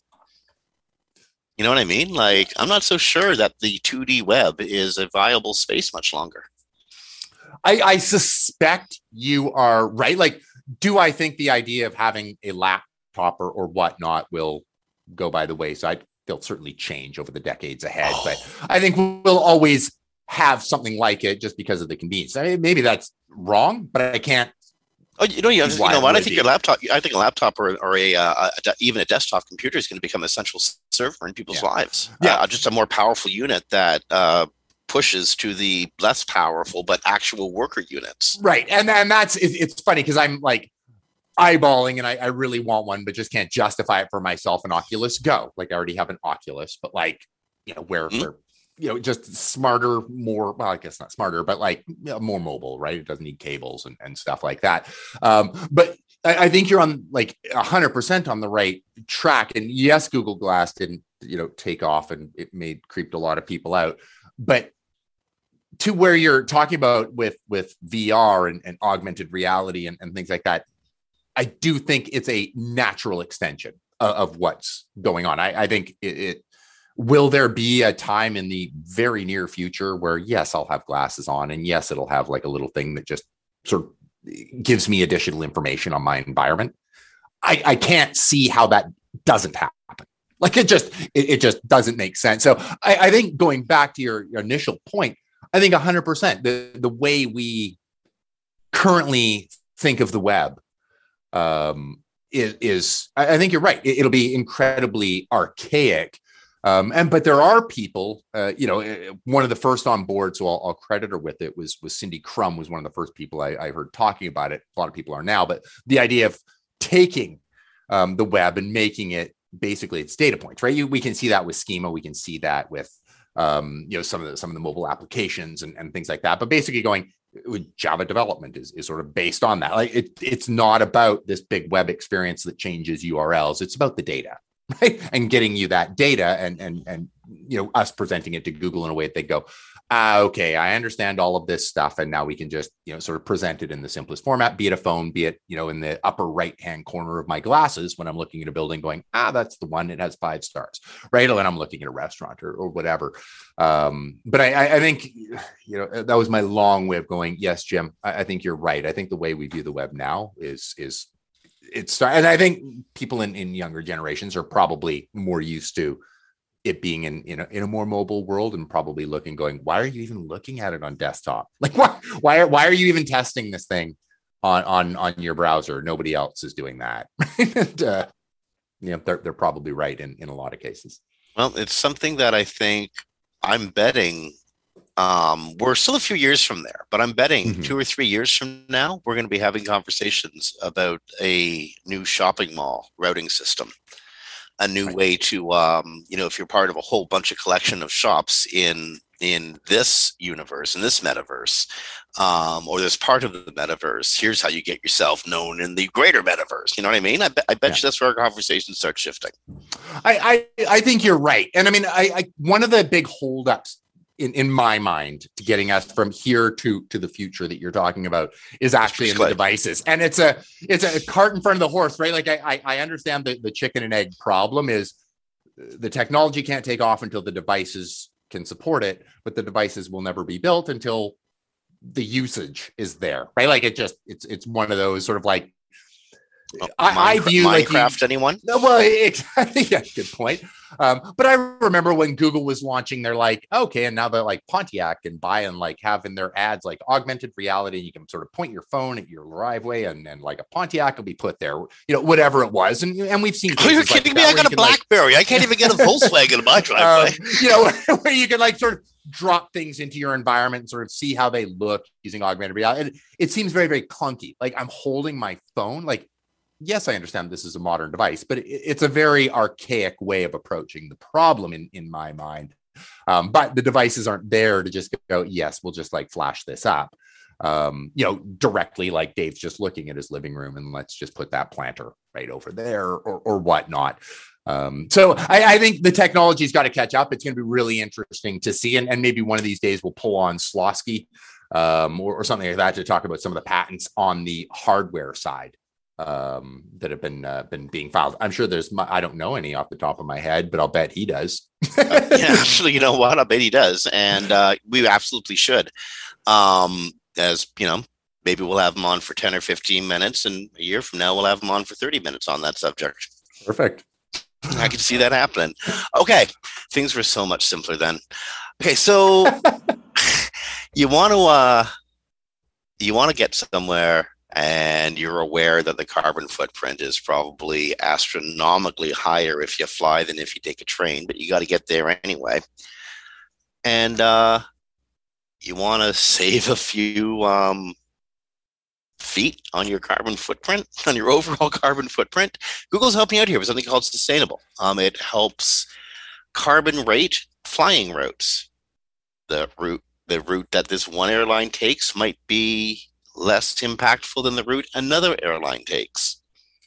Speaker 5: You know what I mean? Like, I'm not so sure that the two D web is a viable space much longer.
Speaker 6: I, I suspect you are right. Like, do I think the idea of having a laptop or, or whatnot will go by the wayside? They'll certainly change over the decades ahead, oh. but I think we'll always have something like it just because of the convenience. I mean, maybe that's wrong, but I can't.
Speaker 5: Oh, you know, you, you know what? I think your laptop. I think a laptop or, or a, uh, a even a desktop computer is going to become a central server in people's
Speaker 6: yeah.
Speaker 5: lives.
Speaker 6: Yeah,
Speaker 5: uh, just a more powerful unit that uh, pushes to the less powerful but actual worker units.
Speaker 6: Right, and and that's it, it's funny because I'm like eyeballing, and I, I really want one, but just can't justify it for myself. An Oculus Go, like I already have an Oculus, but like you know where. Mm-hmm. where you know, just smarter, more, well, I guess not smarter, but like you know, more mobile, right? It doesn't need cables and, and stuff like that. Um, but I, I think you're on like a hundred percent on the right track. And yes, Google Glass didn't, you know, take off and it made creeped a lot of people out, but to where you're talking about with, with V R and, and augmented reality and, and things like that, I do think it's a natural extension of, of what's going on. I, I think it, it will there be a time in the very near future where, yes, I'll have glasses on and yes, it'll have like a little thing that just sort of gives me additional information on my environment. I, I can't see how that doesn't happen. Like it just, it, it just doesn't make sense. So I, I think going back to your, your initial point, I think a hundred percent the, the way we currently think of the web um, is, is, I think you're right. It, it'll be incredibly archaic. Um, and but there are people, uh, you know, one of the first on board, so I'll, I'll credit her with it, was was Cindy Crum, was one of the first people I, I heard talking about it. A lot of people are now, but the idea of taking um, the web and making it basically its data points, right? You, we can see that with Schema, we can see that with um, you know some of the some of the mobile applications and, and things like that. But basically, going with Java development is, is sort of based on that. Like it, it's not about this big web experience that changes U R Ls. It's about the data. Right. And getting you that data and, and, and, you know, us presenting it to Google in a way that they go, ah, okay, I understand all of this stuff. And now we can just, you know, sort of present it in the simplest format, be it a phone, be it, you know, in the upper right-hand corner of my glasses when I'm looking at a building going, ah, that's the one, it has five stars, right? Or when I'm looking at a restaurant or, or whatever. Um, but I, I think, you know, that was my long way of going, yes, Jim, I, I think you're right. I think the way we view the web now is, is, it's, and I think people in, in younger generations are probably more used to it being in, in a, in a more mobile world and probably looking, going, why are you even looking at it on desktop? Like, why, why, are, why are you even testing this thing on, on, on your browser? Nobody else is doing that. and, uh, you know, they're, they're probably right in, in a lot of cases.
Speaker 5: Well, it's something that I think I'm betting Um, we're still a few years from there, but I'm betting mm-hmm. two or three years from now, we're going to be having conversations about a new shopping mall routing system, a new right. way to, um, you know, if you're part of a whole bunch of collection of shops in in this universe, in this metaverse, um, or this part of the metaverse, here's how you get yourself known in the greater metaverse. You know what I mean? I, be, I bet yeah. you that's where our conversations start shifting.
Speaker 6: I, I, I think you're right. And I mean, I, I one of the big holdups In, in my mind, to getting us from here to to the future that you're talking about is actually in the devices, and it's a it's a cart in front of the horse, right? Like I I, I understand the the chicken and egg problem is the technology can't take off until the devices can support it, but the devices will never be built until the usage is there, right? Like it just it's it's one of those sort of like
Speaker 5: oh, I, Minecraft, I view Minecraft. Like you, anyone?
Speaker 6: Well, exactly. Yeah, good point. Um, but I remember when Google was launching, they're like, okay, and now they're like Pontiac and buy and like having their ads like augmented reality. You can sort of point your phone at your driveway and then like a Pontiac will be put there, you know, whatever it was. And and we've seen.
Speaker 5: Oh, you're kidding like me? I got a BlackBerry. Like, I can't even get a Volkswagen in my driveway.
Speaker 6: Um, you know, where you can like sort of drop things into your environment and sort of see how they look using augmented reality. And it seems very, very clunky. Like I'm holding my phone, like, yes, I understand this is a modern device, but it's a very archaic way of approaching the problem in, in my mind. Um, but the devices aren't there to just go, yes, we'll just like flash this up, um, you know, directly like Dave's just looking at his living room and let's just put that planter right over there or, or whatnot. Um, so I, I think the technology's got to catch up. It's going to be really interesting to see. And, and maybe one of these days we'll pull on Slosky um, or, or something like that to talk about some of the patents on the hardware side um that have been uh, been being filed. I'm sure there's I don't know any off the top of my head, but I'll bet he does.
Speaker 5: uh, yeah, actually, you know what? I bet he does, and uh we absolutely should. Um as you know, maybe we'll have him on for ten or fifteen minutes, and a year from now we'll have him on for thirty minutes on that subject.
Speaker 6: Perfect.
Speaker 5: I can see that happening. Okay, things were so much simpler then. Okay, so you want to uh you want to get somewhere and you're aware that the carbon footprint is probably astronomically higher if you fly than if you take a train, but you got to get there anyway. And uh, you want to save a few um, feet on your carbon footprint, on your overall carbon footprint. Google's helping out here with something called Sustainable. Um, it helps carbon rate flying routes. The route, the route that this one airline takes might be less impactful than the route another airline takes.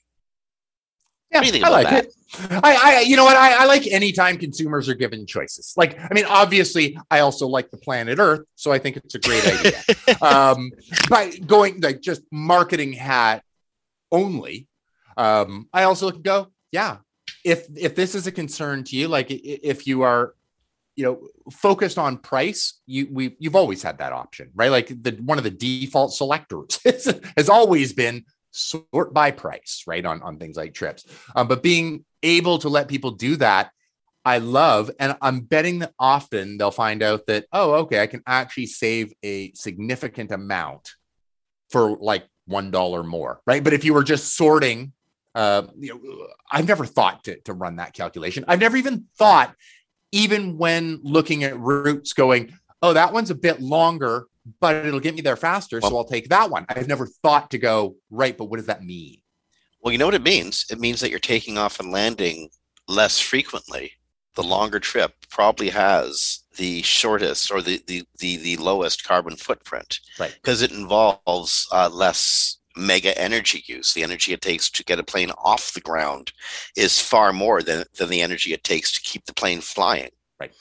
Speaker 6: Yeah, what do you think about I like that? It. I, I, you know what? I, I like anytime consumers are given choices. Like, I mean, obviously, I also like the planet Earth, so I think it's a great idea. um, but going like just marketing hat only, um, I also go, yeah. If if this is a concern to you, like if you are, you know, focused on price, you we you've always had that option, right? Like the one of the default selectors has always been sort by price, right? On, on things like trips. Um, but being able to let people do that, I love, and I'm betting that often they'll find out that, oh, okay, I can actually save a significant amount for like one dollar more, right? But if you were just sorting, uh, you know, I've never thought to, to run that calculation. I've never even thought, even when looking at routes going, oh, that one's a bit longer, but it'll get me there faster. So I'll take that one. I've never thought to go, right, but what does that mean?
Speaker 5: Well, you know what it means? It means that you're taking off and landing less frequently. The longer trip probably has the shortest or the, the, the, the lowest carbon footprint.
Speaker 6: Right.
Speaker 5: Because it involves uh, less mega energy use. The energy it takes to get a plane off the ground is far more than, than the energy it takes to keep the plane flying.
Speaker 6: Right.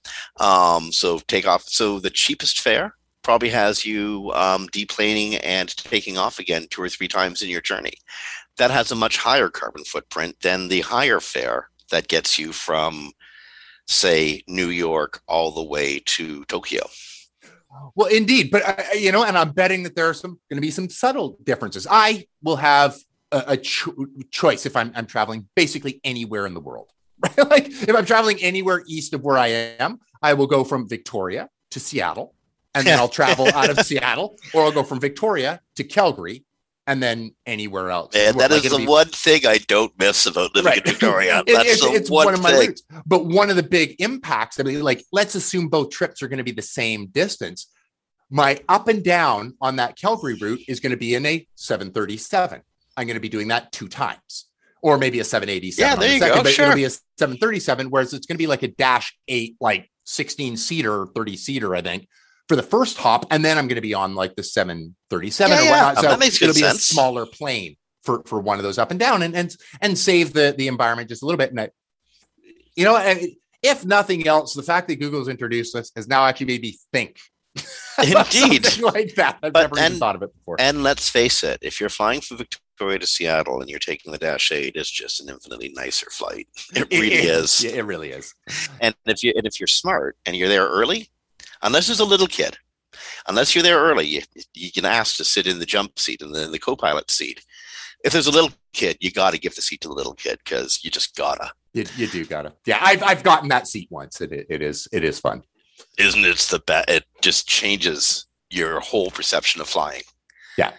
Speaker 5: Um, so take off. So the cheapest fare probably has you um, deplaning and taking off again two or three times in your journey. That has a much higher carbon footprint than the higher fare that gets you from, say, New York all the way to Tokyo.
Speaker 6: Well, indeed. But, uh, you know, and I'm betting that there are some going to be some subtle differences. I will have a, a cho- choice if I'm, I'm traveling basically anywhere in the world. Right? Like if I'm traveling anywhere east of where I am, I will go from Victoria to Seattle, and then I'll travel out of Seattle, or I'll go from Victoria to Calgary, and then anywhere else.
Speaker 5: And that
Speaker 6: like
Speaker 5: is the
Speaker 6: be...
Speaker 5: one thing I don't miss about living
Speaker 6: right.
Speaker 5: in Victoria.
Speaker 6: it,
Speaker 5: That's
Speaker 6: it's,
Speaker 5: the
Speaker 6: it's
Speaker 5: one,
Speaker 6: one of my
Speaker 5: thing.
Speaker 6: routes. But one of the big impacts, I mean, like, let's assume both trips are going to be the same distance. My up and down on that Calgary route is going to be in a seven thirty-seven. I'm going to be doing that two times. Or maybe a seven eighty-seven.
Speaker 5: Yeah, there
Speaker 6: the
Speaker 5: you
Speaker 6: second,
Speaker 5: go.
Speaker 6: But
Speaker 5: sure.
Speaker 6: it'll be a seven thirty-seven, whereas it's going to be like a dash eight, like sixteen seater, thirty seater, I think, for the first hop. And then I'm going to be on like the seven thirty-seven
Speaker 5: Yeah,
Speaker 6: or
Speaker 5: yeah.
Speaker 6: whatnot.
Speaker 5: Oh,
Speaker 6: So
Speaker 5: that makes good
Speaker 6: it'll be
Speaker 5: sense.
Speaker 6: a smaller plane for, for one of those up and down, and and and save the, the environment just a little bit. And I, you know, if nothing else, the fact that Google's introduced this has now actually made me think.
Speaker 5: Indeed.
Speaker 6: Something like that. I've
Speaker 5: But-
Speaker 6: never
Speaker 5: and-
Speaker 6: even thought of it before.
Speaker 5: And let's face it, if you're flying from Victoria to Seattle and you're taking the Dash eight, it's just an infinitely nicer flight. It really is.
Speaker 6: Yeah, it really is.
Speaker 5: And if you and if you're smart and you're there early, unless there's a little kid, unless you're there early, you, you can ask to sit in the jump seat and the, the co-pilot seat. If there's a little kid, you got to give the seat to the little kid because you just gotta.
Speaker 6: You, you do gotta. Yeah, I've I've gotten that seat once. It it is it is fun.
Speaker 5: Isn't it the best? It just changes your whole perception of flying.
Speaker 6: Yeah.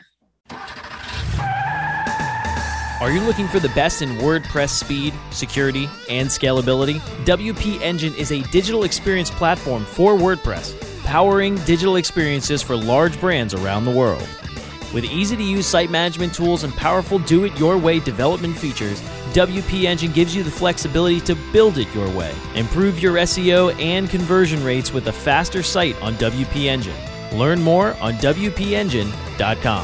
Speaker 3: Are you looking for the best in WordPress speed, security, and scalability? W P Engine is a digital experience platform for WordPress, powering digital experiences for large brands around the world. With easy-to-use site management tools and powerful do-it-your-way development features, W P Engine gives you the flexibility to build it your way. Improve your S E O and conversion rates with a faster site on W P Engine. Learn more on W P engine dot com.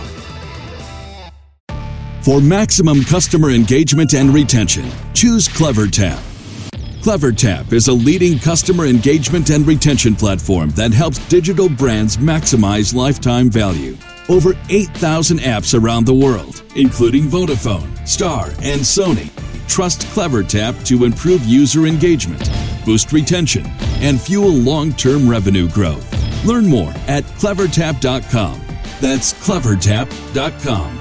Speaker 2: For maximum customer engagement and retention, choose CleverTap. CleverTap is a leading customer engagement and retention platform that helps digital brands maximize lifetime value. Over eight thousand apps around the world, including Vodafone, Star, and Sony, trust CleverTap to improve user engagement, boost retention, and fuel long-term revenue growth. Learn more at clever tap dot com. That's clever tap dot com.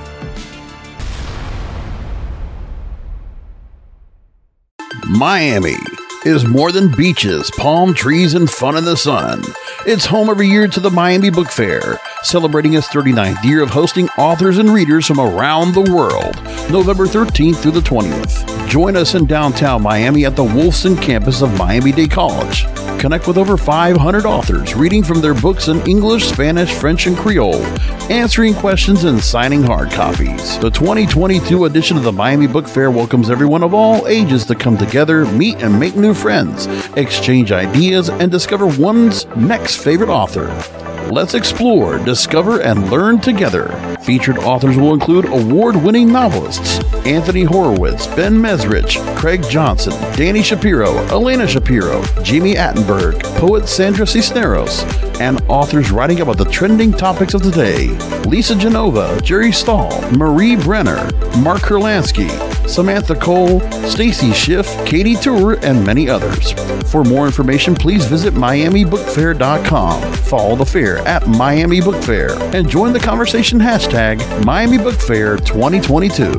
Speaker 1: Miami is more than beaches, palm trees, and fun in the sun. It's home every year to the Miami Book Fair, celebrating its thirty-ninth year of hosting authors and readers from around the world, November thirteenth through the twentieth. Join us in downtown Miami at the Wolfson campus of Miami-Dade College. Connect with over five hundred authors reading from their books in English, Spanish, French, and Creole, answering questions and signing hard copies. The twenty twenty-two edition of the Miami Book Fair welcomes everyone of all ages to come together, meet and make new friends, exchange ideas, and discover one's next favorite author. Let's explore, discover, and learn together. Featured authors will include award-winning novelists Anthony Horowitz, Ben Mesrich, Craig Johnson, Danny Shapiro, Elena Shapiro, Jimmy Attenberg, poet Sandra Cisneros, and authors writing about the trending topics of the day. Lisa Genova, Jerry Stahl, Marie Brenner, Mark Kurlansky, Samantha Cole, Stacy Schiff, Katie Tour, and many others. For more information, please visit miami book fair dot com. Follow the fair at Miami Book Fair and join the conversation hashtag Miami Book Fair twenty twenty-two.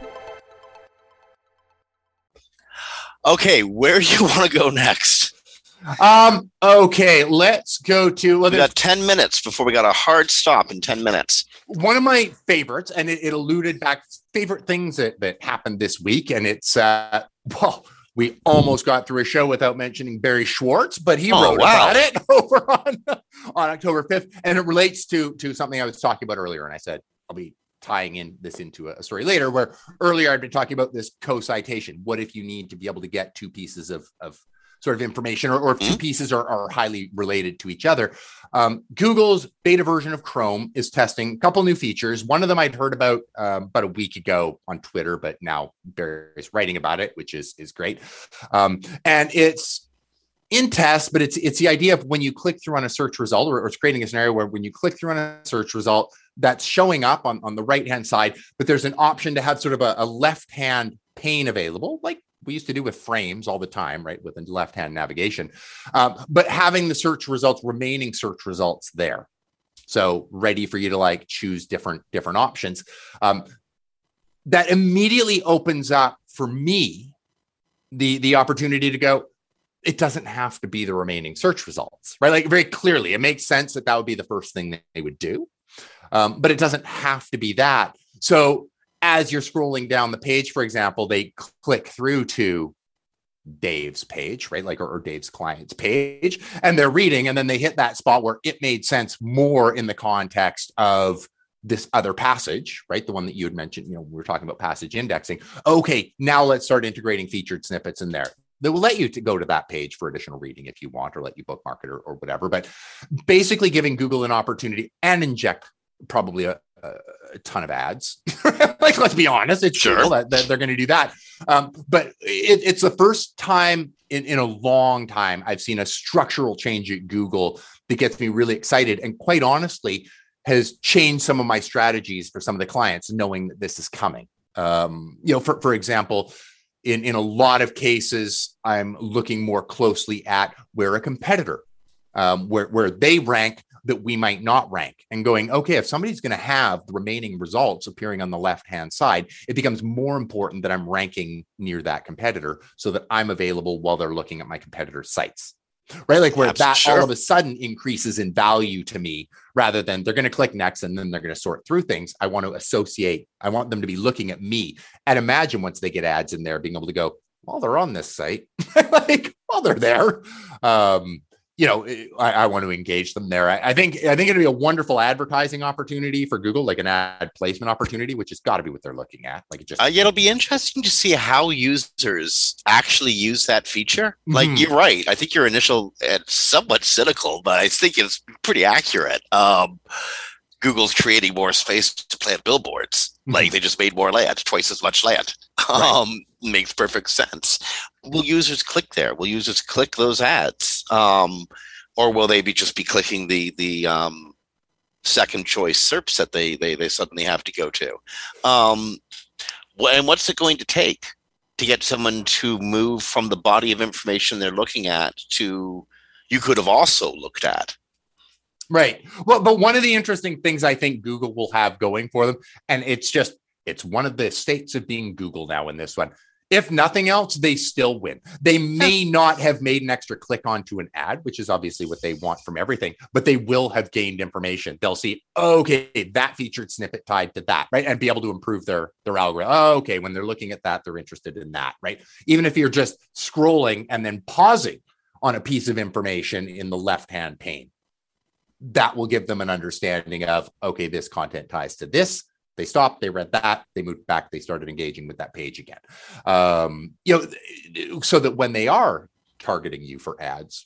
Speaker 5: Okay, where do you want to go next?
Speaker 6: Um, okay, let's go to well,
Speaker 5: We got ten minutes before we got a hard stop in ten minutes.
Speaker 6: one of my favorites, and it, it alluded back to favorite things that, that happened this week. And it's, uh, well, we almost got through a show without mentioning Barry Schwartz, but he
Speaker 5: Oh,
Speaker 6: wrote
Speaker 5: wow.
Speaker 6: about it over on, on October fifth. And it relates to, to something I was talking about earlier. And I said, I'll be tying in this into a story later, where earlier I'd been talking about this co-citation. What if you need to be able to get two pieces of, of sort of information, or, or if two pieces are, are highly related to each other? Um, Google's beta version of Chrome is testing a couple new features. One of them I'd heard about um, about a week ago on Twitter, but now Barry's writing about it, which is is great. Um, and it's in test, but it's it's the idea of when you click through on a search result, or, or it's creating a scenario where when you click through on a search result, that's showing up on, on the right-hand side, but there's an option to have sort of a, a left-hand pane available, like we used to do with frames all the time, right? With the left-hand navigation, um, but having the search results, remaining search results there. So ready for you to like choose different, different options. Um, that immediately opens up for me, the, the opportunity to go, it doesn't have to be the remaining search results, right? Like very clearly, it makes sense that that would be the first thing that they would do. Um, but it doesn't have to be that. So as you're scrolling down the page, for example, they click through to Dave's page, right? Like, or, or Dave's client's page, and they're reading, and then they hit that spot where it made sense more in the context of this other passage, right? The one that you had mentioned, you know, we were talking about passage indexing. Okay, now let's start integrating featured snippets in there. They will let you to go to that page for additional reading if you want, or let you bookmark it, or, or whatever. But basically giving Google an opportunity and inject probably a, a, a ton of ads. Like, let's be honest, it's
Speaker 5: Sure.
Speaker 6: Google that, that they're going to do that. Um, but it, it's the first time in, in a long time I've seen a structural change at Google that gets me really excited, and quite honestly has changed some of my strategies for some of the clients, knowing that this is coming. Um, you know, for, for example, in, in a lot of cases, I'm looking more closely at where a competitor, um, where, where they rank that we might not rank, and going, okay, if somebody's going to have the remaining results appearing on the left-hand side, it becomes more important that I'm ranking near that competitor so that I'm available while they're looking at my competitor's sites, right? Like where that
Speaker 5: Sure.
Speaker 6: all of a sudden increases in value to me, rather than they're going to click next and then they're going to sort through things. I want to associate, I want them to be looking at me, and imagine once they get ads in there, being able to go, well, they're on this site, like, well, they're there. Um, you know, I, I want to engage them there. I, I think I think it'd be a wonderful advertising opportunity for Google, like an ad placement opportunity, which has got to be what they're looking at. Like, it just
Speaker 5: Uh, yeah, it'll be interesting to see how users actually use that feature. Like,
Speaker 6: Mhm.
Speaker 5: you're right. I think your initial and somewhat cynical, but I think it's pretty accurate. Um, Google's creating more space to plant billboards.
Speaker 6: Mhm.
Speaker 5: Like, they just made more land, twice as much land.
Speaker 6: Right.
Speaker 5: Um, makes perfect sense. Will users click there? Will users click those ads? Um, or will they be just be clicking the the um, second choice S E R Ps that they they they suddenly have to go to? Um, wh- and what's it going to take to get someone to move from the body of information they're looking at to you could have also looked at?
Speaker 6: Right. Well, but one of the interesting things I think Google will have going for them, and it's just, it's one of the states of being Google now in this one. If nothing else, they still win. They may not have made an extra click onto an ad, which is obviously what they want from everything, but they will have gained information. They'll see, okay, that featured snippet tied to that, right? And be able to improve their, their algorithm. Oh, okay, when they're looking at that, they're interested in that, right? Even if you're just scrolling and then pausing on a piece of information in the left-hand pane, that will give them an understanding of, okay, this content ties to this. They stopped, they read that, they moved back, they started engaging with that page again. Um, you know, so that when they are targeting you for ads,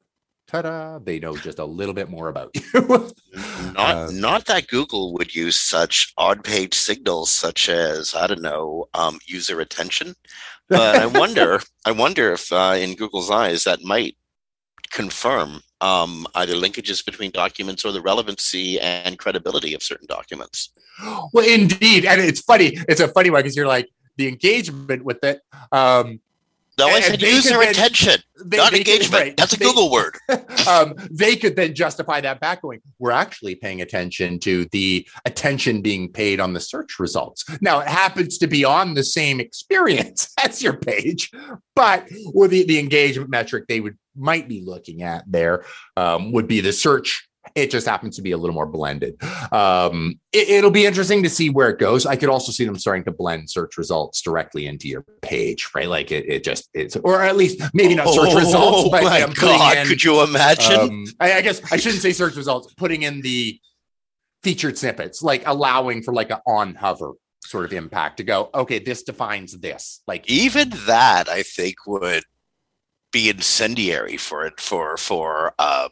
Speaker 6: ta-da, they know just a little bit more about you.
Speaker 5: Not
Speaker 6: Uh,
Speaker 5: not that Google would use such on-page signals such as, I don't know, um, user attention. But I wonder, I wonder if uh, in Google's eyes that might confirm um, either linkages between documents or the relevancy and credibility of certain documents.
Speaker 6: Well, indeed. And it's funny. It's a funny one because you're like, the engagement with it. Um,
Speaker 5: No, I
Speaker 6: And
Speaker 5: said
Speaker 6: they
Speaker 5: user
Speaker 6: could then-
Speaker 5: attention,
Speaker 6: they-
Speaker 5: not
Speaker 6: they could-
Speaker 5: engagement.
Speaker 6: right.
Speaker 5: That's a
Speaker 6: They-
Speaker 5: Google word.
Speaker 6: um, they could then justify that back going, we're actually paying attention to the attention being paid on the search results. Now, it happens to be on the same experience as your page, but with the, the engagement metric, they would might be looking at there um, would be the search. It just happens to be a little more blended. Um, it, it'll be interesting to see where it goes. I could also see them starting to blend search results directly into your page, right? Like it, it just it's, or at least maybe not search
Speaker 5: oh,
Speaker 6: results. But
Speaker 5: my
Speaker 6: I'm
Speaker 5: God,
Speaker 6: in,
Speaker 5: could you imagine?
Speaker 6: Um, I, I guess I shouldn't say search results. Putting in the featured snippets, like allowing for like an on hover sort of impact to go. Okay, this defines this. Like
Speaker 5: even that, I think would be incendiary for it for for. Uh,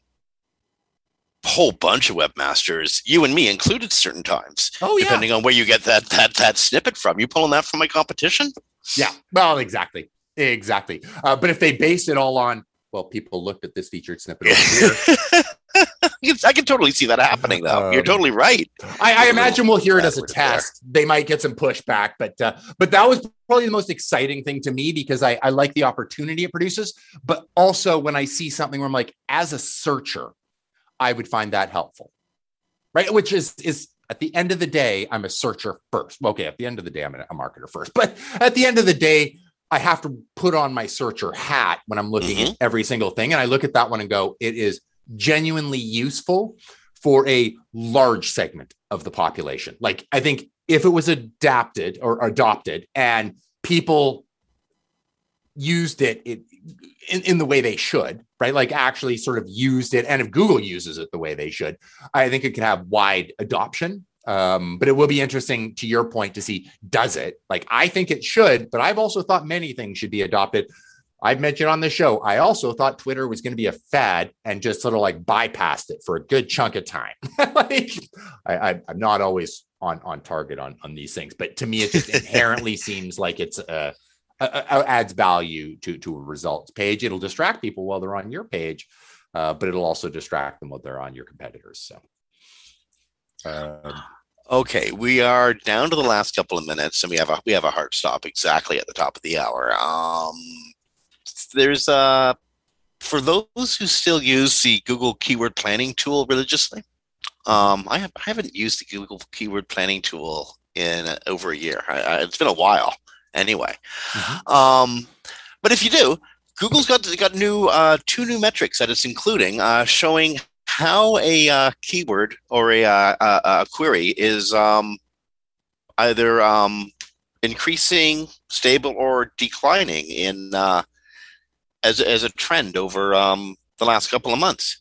Speaker 5: whole bunch of webmasters, you and me included, certain times.
Speaker 6: Oh, yeah.
Speaker 5: Depending on where you get that that that snippet from. You pulling that from my competition?
Speaker 6: Yeah. Well, exactly. Exactly. Uh, but if they base it all on, well, people looked at this featured snippet over here.
Speaker 5: I can totally see that happening, though. Um, You're totally right.
Speaker 6: I, I imagine we'll hear it as a test. There. They might get some pushback, but uh, but that was probably the most exciting thing to me because I, I like the opportunity it produces. But also when I see something where I'm like, as a searcher, I would find that helpful, right? Which is, is at the end of the day, I'm a searcher first. Okay, at the end of the day, I'm a marketer first. But at the end of the day, I have to put on my searcher hat when I'm looking mm-hmm. at every single thing. And I look at that one and go, it is genuinely useful for a large segment of the population. Like, I think if it was adapted or adopted and people used it, it in, in the way they should, right? Like actually sort of used it. And if Google uses it the way they should, I think it can have wide adoption. Um, but it will be interesting to your point to see, does it? Like, I think it should, but I've also thought many things should be adopted. I've mentioned on the show, I also thought Twitter was going to be a fad and just sort of like bypassed it for a good chunk of time. like, I, I, I'm not always on, on target on, on these things, but to me, it just inherently seems like it's a, Uh, adds value to to a results page. It'll distract people while they're on your page, uh, but it'll also distract them while they're on your competitors. So, um,
Speaker 5: okay, we are down to the last couple of minutes, and we have a we have a hard stop exactly at the top of the hour. Um, there's uh for those who still use the Google Keyword Planning tool religiously. Um, I have I haven't used the Google Keyword Planning tool in uh, over a year. I, I, it's been a while. Anyway, mm-hmm. um, but if you do, Google's got got new uh, two new metrics that it's including, uh, showing how a uh, keyword or a, uh, a, a query is um, either um, increasing, stable, or declining in uh, as as a trend over um, the last couple of months.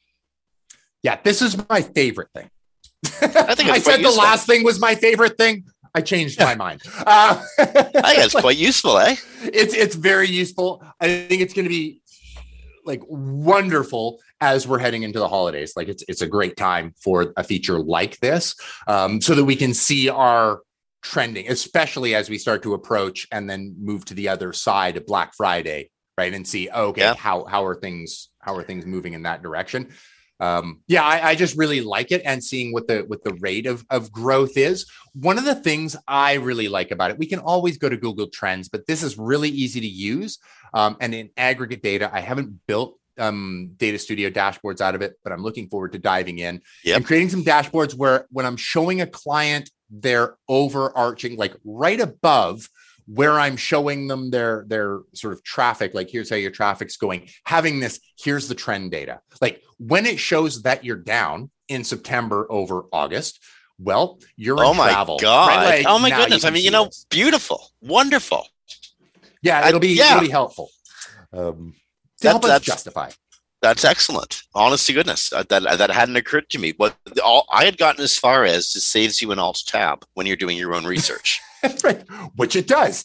Speaker 6: Yeah, this is my favorite thing.
Speaker 5: I think
Speaker 6: I said
Speaker 5: useful.
Speaker 6: The last thing was my favorite thing. I changed my mind. Uh,
Speaker 5: I think it's quite useful, eh?
Speaker 6: It's it's very useful. I think it's going to be like wonderful as we're heading into the holidays. Like it's it's a great time for a feature like this, um, so that we can see our trending, especially as we start to approach and then move to the other side of Black Friday, right? And see, okay, yeah. how how are things how are things moving in that direction? Um, yeah, I, I just really like it, and seeing what the what the rate of, of growth is. One of the things I really like about it, we can always go to Google Trends, but this is really easy to use. Um, and in aggregate data, I haven't built um, Data Studio dashboards out of it, but I'm looking forward to diving in yep. and creating some dashboards where when I'm showing a client their overarching, like right above where I'm showing them their, their sort of traffic, like here's how your traffic's going, having this, here's the trend data. Like when it shows that you're down in September over August, well, you're
Speaker 5: oh
Speaker 6: in
Speaker 5: my
Speaker 6: travel.
Speaker 5: God.
Speaker 6: Right? Like,
Speaker 5: oh my goodness. I mean, you know,
Speaker 6: this.
Speaker 5: beautiful, wonderful.
Speaker 6: Yeah, it'll be,
Speaker 5: I, yeah.
Speaker 6: it'll be helpful um, to
Speaker 5: that,
Speaker 6: help us justify.
Speaker 5: That's excellent. Honest to goodness, uh, that that hadn't occurred to me. What all I had gotten as far as it saves you an alt tab when you're doing your own research,
Speaker 6: right? Which it does.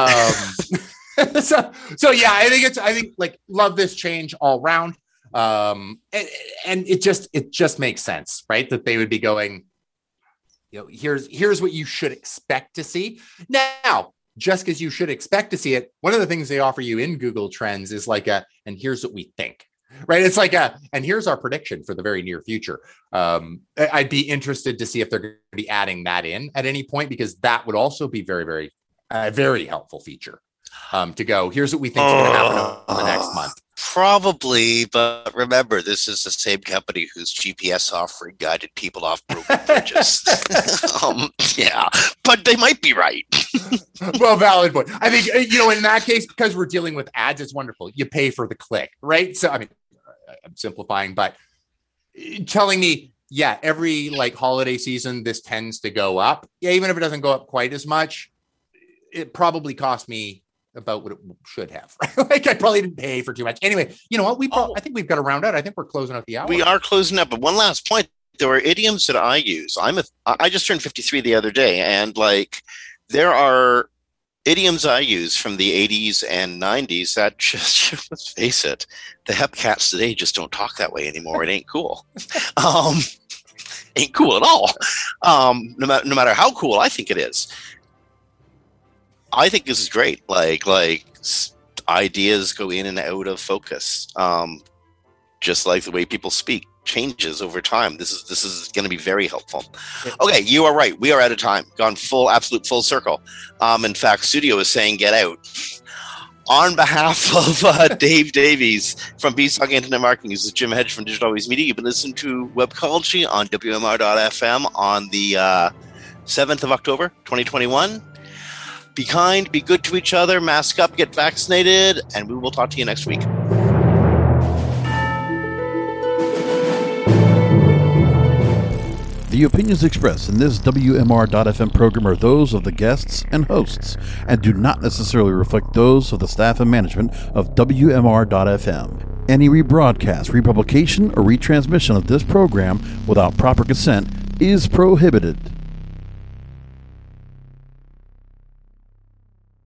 Speaker 6: Um, so, so yeah, I think it's. I think like love this change all round, um, and, and it just it just makes sense, right? That they would be going, you know, here's here's what you should expect to see now. Just because you should expect to see it, one of the things they offer you in Google Trends is like a, and here's what we think. Right. It's like a, and here's our prediction for the very near future. Um, I'd be interested to see if they're going to be adding that in at any point, because that would also be very, very, uh, very helpful feature um, to go, here's what we think is going to happen over the next month.
Speaker 5: Probably, but remember, this is the same company whose G P S offering guided people off broken bridges. um, yeah, but they might be right.
Speaker 6: Well, valid point. I think, you know, in that case, because we're dealing with ads, it's wonderful. You pay for the click, right? So, I mean, I'm simplifying, but telling me, yeah, every like holiday season, this tends to go up. Yeah, even if it doesn't go up quite as much, it probably cost me about what it should have. Right? Like I probably didn't pay for too much. Anyway, you know what? We pro- oh. I think we've got to round out. I think we're closing out the hour.
Speaker 5: We are closing up. But one last point: there are idioms that I use. I'm a. I just turned fifty-three the other day, and like there are idioms I use from the eighties and nineties that just, let's face it, the hep cats today just don't talk that way anymore. It ain't cool. um, ain't cool at all. Um, no matter no matter how cool I think it is. I think this is great. Like, like ideas go in and out of focus, um, just like the way people speak changes over time. This is this is going to be very helpful. Okay, you are right. We are out of time. Gone full, absolute full circle. Um, in fact, Studio is saying get out. On behalf of uh, Dave Davies from Beanstalk Internet Marketing, this is Jim Hedge from Digital Always Media. You've been listening to Webcology on W M R dot F M on the uh, seventh of October, twenty twenty-one. Be kind, be good to each other, mask up, get vaccinated, and we will talk to you next week.
Speaker 1: The opinions expressed in this W M R dot F M program are those of the guests and hosts and do not necessarily reflect those of the staff and management of W M R dot F M. Any rebroadcast, republication, or retransmission of this program without proper consent is prohibited.